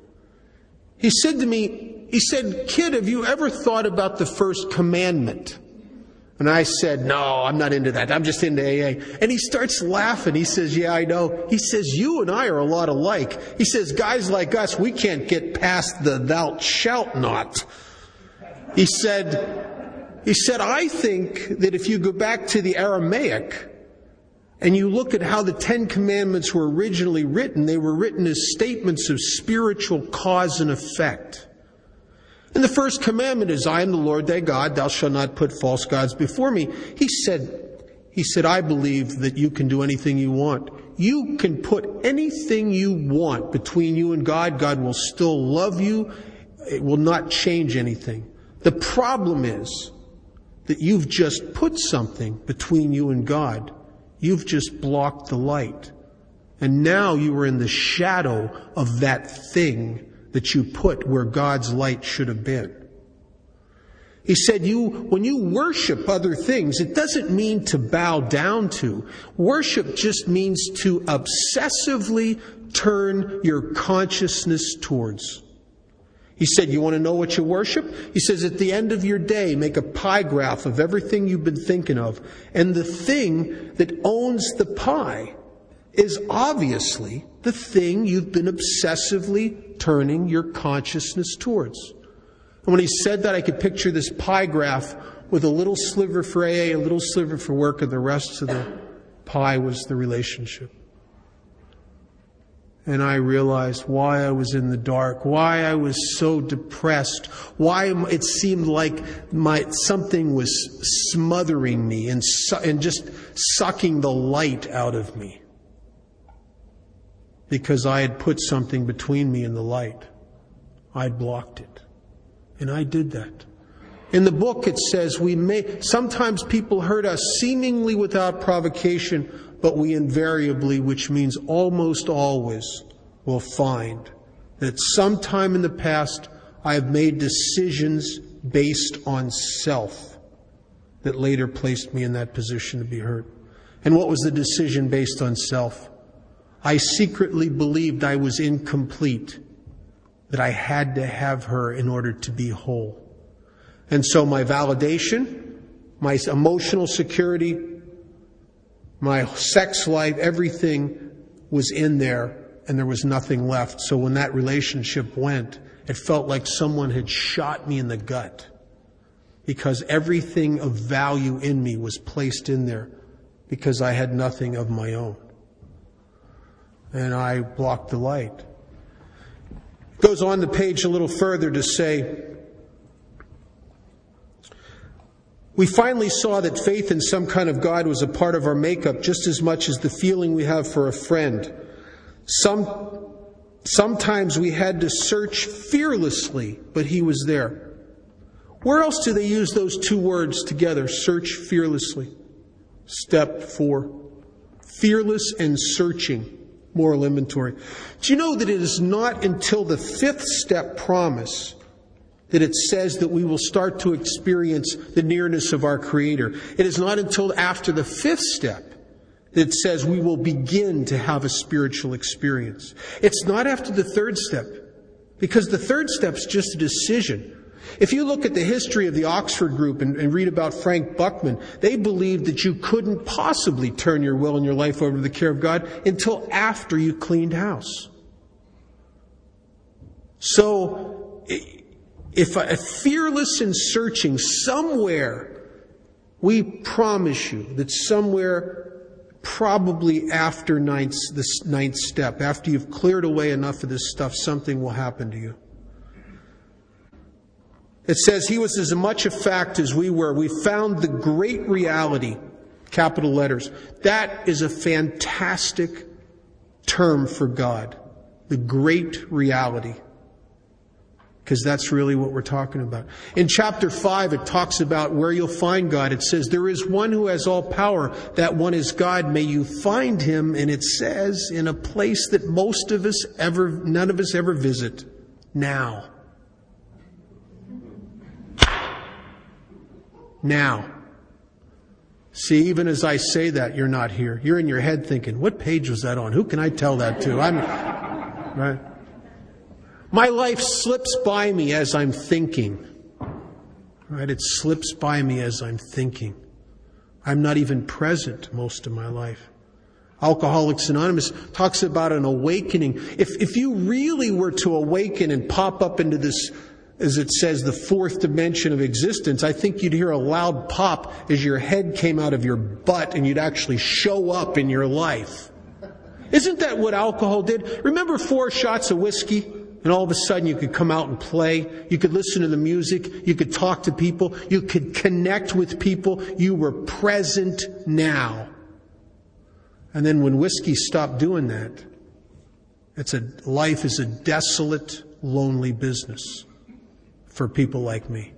He said to me, kid, have you ever thought about the first commandment? And I said, no, I'm not into that. I'm just into AA. And he starts laughing. He says, yeah, I know. He says, you and I are a lot alike. He says, guys like us, we can't get past the thou shalt not. He said, I think that if you go back to the Aramaic and you look at how the Ten Commandments were originally written, they were written as statements of spiritual cause and effect. And the first commandment is, I am the Lord thy God, thou shalt not put false gods before me. He said, I believe that you can do anything you want. You can put anything you want between you and God. God will still love you. It will not change anything. The problem is that you've just put something between you and God. You've just blocked the light. And now you are in the shadow of that thing that you put where God's light should have been. He said, when you worship other things, it doesn't mean to bow down to. Worship just means to obsessively turn your consciousness towards. He said, you want to know what you worship? He says, at the end of your day, make a pie graph of everything you've been thinking of. And the thing that owns the pie is obviously the thing you've been obsessively turning your consciousness towards. And when he said that, I could picture this pie graph with a little sliver for AA, a little sliver for work, and the rest of the pie was the relationship. And I realized why I was in the dark, why I was so depressed, why it seemed like something was smothering me and just sucking the light out of me. Because I had put something between me and the light. I'd blocked it. And I did that. In the book it says sometimes people hurt us seemingly without provocation, but we invariably, which means almost always, will find that sometime in the past I have made decisions based on self that later placed me in that position to be hurt. And what was the decision based on self? I secretly believed I was incomplete that I had to have her in order to be whole. And so my validation, my emotional security, my sex life, everything was in there, and there was nothing left. So when that relationship went, it felt like someone had shot me in the gut, because everything of value in me was placed in there because I had nothing of my own. And I blocked the light. It goes on the page a little further to say, we finally saw that faith in some kind of God was a part of our makeup just as much as the feeling we have for a friend. Sometimes we had to search fearlessly, but He was there. Where else do they use those two words together? Search fearlessly. Step 4. Fearless and searching. Moral inventory. Do you know that it is not until the 5th step promise that it says that we will start to experience the nearness of our Creator? It is not until after the 5th step that it says we will begin to have a spiritual experience. It's not after the 3rd step, because the 3rd step is just a decision. If you look at the history of the Oxford group and read about Frank Buckman, they believed that you couldn't possibly turn your will and your life over to the care of God until after you cleaned house. So, if fearless and searching, somewhere, we promise you that somewhere, probably after the 9th step, after you've cleared away enough of this stuff, something will happen to you. It says, He was as much a fact as we were. We found the great reality, capital letters. That is a fantastic term for God. The great reality. Because that's really what we're talking about. In chapter 5, it talks about where you'll find God. It says, there is one who has all power. That one is God. May you find Him. And it says, in a place that none of us ever visit. Now. Now. See, even as I say that, you're not here. You're in your head thinking, what page was that on? Who can I tell that to? Right? My life slips by me as I'm thinking. Right? It slips by me as I'm thinking. I'm not even present most of my life. Alcoholics Anonymous talks about an awakening. If you really were to awaken and pop up into this, as it says, the 4th dimension of existence, I think you'd hear a loud pop as your head came out of your butt and you'd actually show up in your life. Isn't that what alcohol did? Remember 4 shots of whiskey and all of a sudden you could come out and play? You could listen to the music. You could talk to people. You could connect with people. You were present now. And then when whiskey stopped doing that, life is a desolate, lonely business for people like me.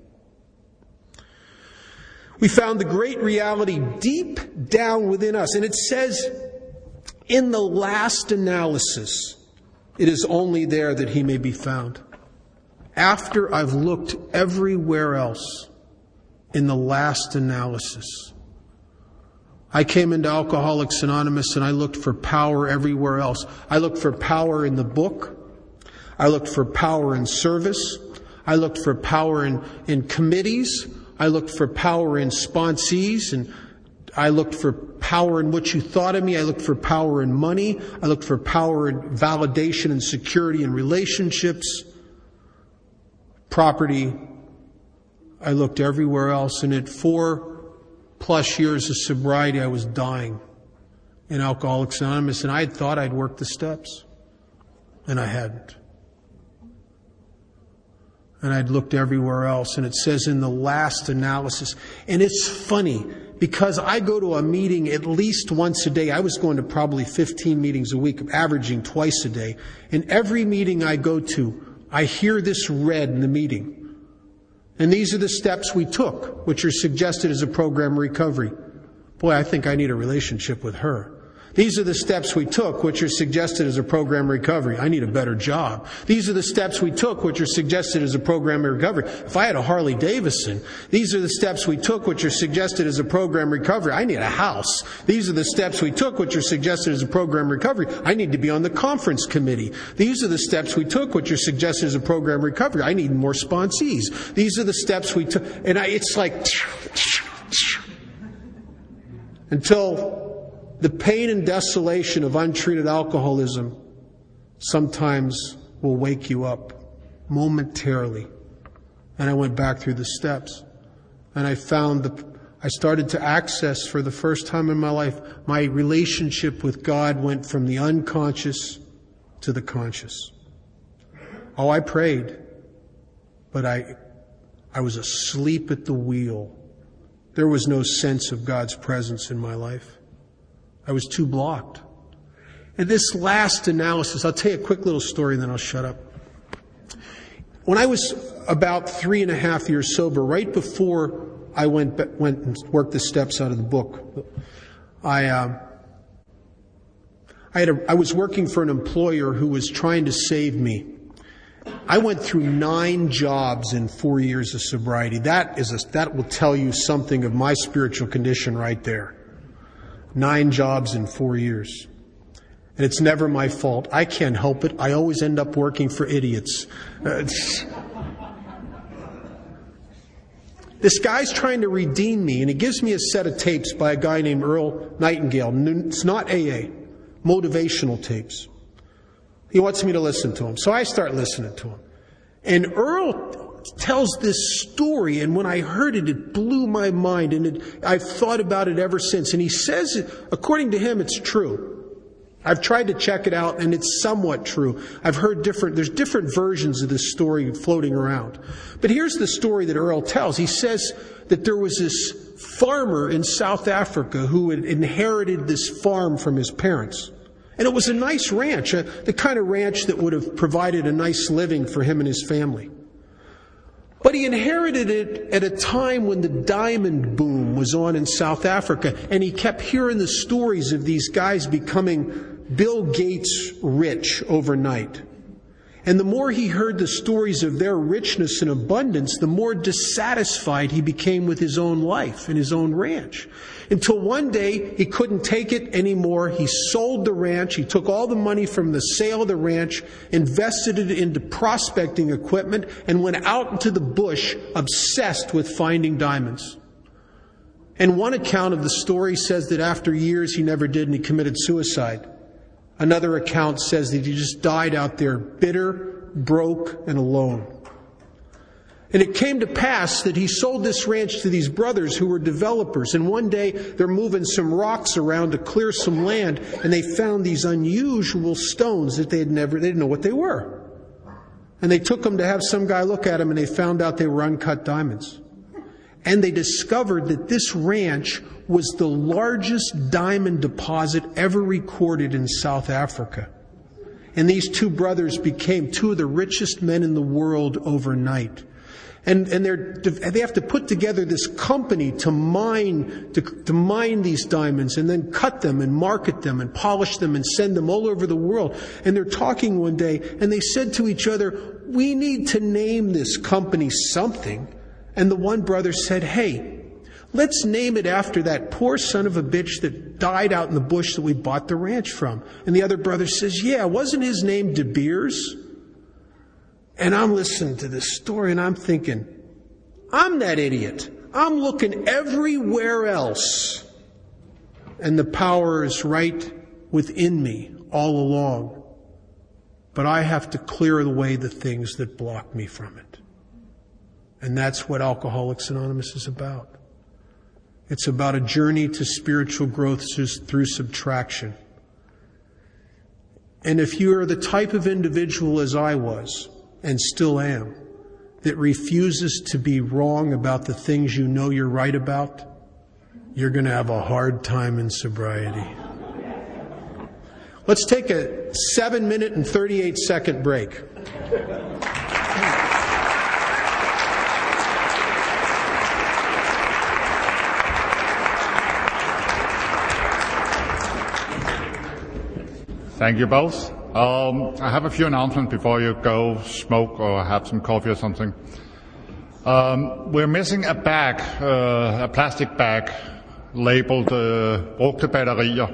We found the great reality deep down within us. And it says, in the last analysis, it is only there that He may be found. After I've looked everywhere else, in the last analysis, I came into Alcoholics Anonymous and I looked for power everywhere else. I looked for power in the book. I looked for power in service. I looked for power in committees. I looked for power in sponsees. And I looked for power in what you thought of me. I looked for power in money. I looked for power in validation and security in relationships, property. I looked everywhere else. And at 4+ years of sobriety, I was dying in Alcoholics Anonymous. And I had thought I'd worked the steps. And I hadn't. And I'd looked everywhere else. And it says in the last analysis. And it's funny, because I go to a meeting at least once a day. I was going to probably 15 meetings a week, averaging twice a day. And every meeting I go to, I hear this read in the meeting. And these are the steps we took, which are suggested as a program of recovery. Boy, I think I need a relationship with her. These are the steps we took, which are suggested as a program of recovery. I need a better job. These are the steps we took, which are suggested as a program of recovery. If I had a Harley Davidson, these are the steps we took, which are suggested as a program of recovery. I need a house. These are the steps we took, which are suggested as a program of recovery. I need to be on the conference committee. These are the steps we took, which are suggested as a program of recovery. I need more sponsees. These are the steps we took. And it's like, until the pain and desolation of untreated alcoholism sometimes will wake you up momentarily. And I went back through the steps, and I started to access for the first time in my life, my relationship with God went from the unconscious to the conscious. Oh, I prayed, but I was asleep at the wheel. There was no sense of God's presence in my life. I was too blocked. And this last analysis, I'll tell you a quick little story and then I'll shut up. When I was about 3.5 years sober, right before I went and worked the steps out of the book, I was working for an employer who was trying to save me. I went through 9 jobs in 4 years of sobriety. That will tell you something of my spiritual condition right there. 9 jobs in 4 years. And it's never my fault. I can't help it. I always end up working for idiots. This guy's trying to redeem me, and he gives me a set of tapes by a guy named Earl Nightingale. It's not AA. Motivational tapes. He wants me to listen to him. So I start listening to him. And Earl tells this story, and when I heard it, it blew my mind, and I've thought about it ever since. And he says, according to him, it's true. I've tried to check it out, and it's somewhat true. I've heard there's different versions of this story floating around. But here's the story that Earl tells. He says that there was this farmer in South Africa who had inherited this farm from his parents. And it was a nice ranch, the kind of ranch that would have provided a nice living for him and his family. But he inherited it at a time when the diamond boom was on in South Africa, and he kept hearing the stories of these guys becoming Bill Gates rich overnight. And the more he heard the stories of their richness and abundance, the more dissatisfied he became with his own life and his own ranch. Until one day, he couldn't take it anymore. He sold the ranch. He took all the money from the sale of the ranch, invested it into prospecting equipment, and went out into the bush obsessed with finding diamonds. And one account of the story says that after years he never did, and he committed suicide. Another account says that he just died out there bitter, broke, and alone. And it came to pass that he sold this ranch to these brothers who were developers. And one day they're moving some rocks around to clear some land, and they found these unusual stones that they didn't know what they were. And they took them to have some guy look at them, and they found out they were uncut diamonds. And they discovered that this ranch was the largest diamond deposit ever recorded in South Africa. And these 2 brothers became 2 of the richest men in the world overnight. And they have to put together this company to mine these diamonds, and then cut them and market them and polish them and send them all over the world. And they're talking one day, and they said to each other, "We need to name this company something." And the one brother said, "Hey, let's name it after that poor son of a bitch that died out in the bush that we bought the ranch from." And the other brother says, "Yeah, wasn't his name De Beers?" And I'm listening to this story and I'm thinking, I'm that idiot. I'm looking everywhere else. And the power is right within me all along. But I have to clear away the things that block me from it. And that's what Alcoholics Anonymous is about. It's about a journey to spiritual growth through subtraction. And if you are the type of individual as I was, and still am, that refuses to be wrong about the things you know you're right about, you're going to have a hard time in sobriety. Let's take a 7-minute and 38-second break. Thank you both. I have a few announcements before you go smoke or have some coffee or something. We're missing a bag, a plastic bag labeled brugte batterier.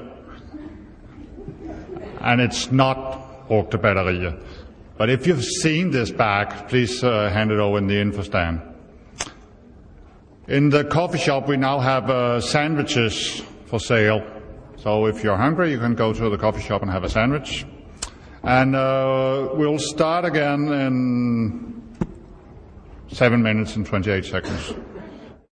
And it's not brugte batterier. But if you've seen this bag, please hand it over in the info stand. In the coffee shop, we now have sandwiches for sale. So if you're hungry, you can go to the coffee shop and have a sandwich. And we'll start again in 7 minutes and 28 seconds.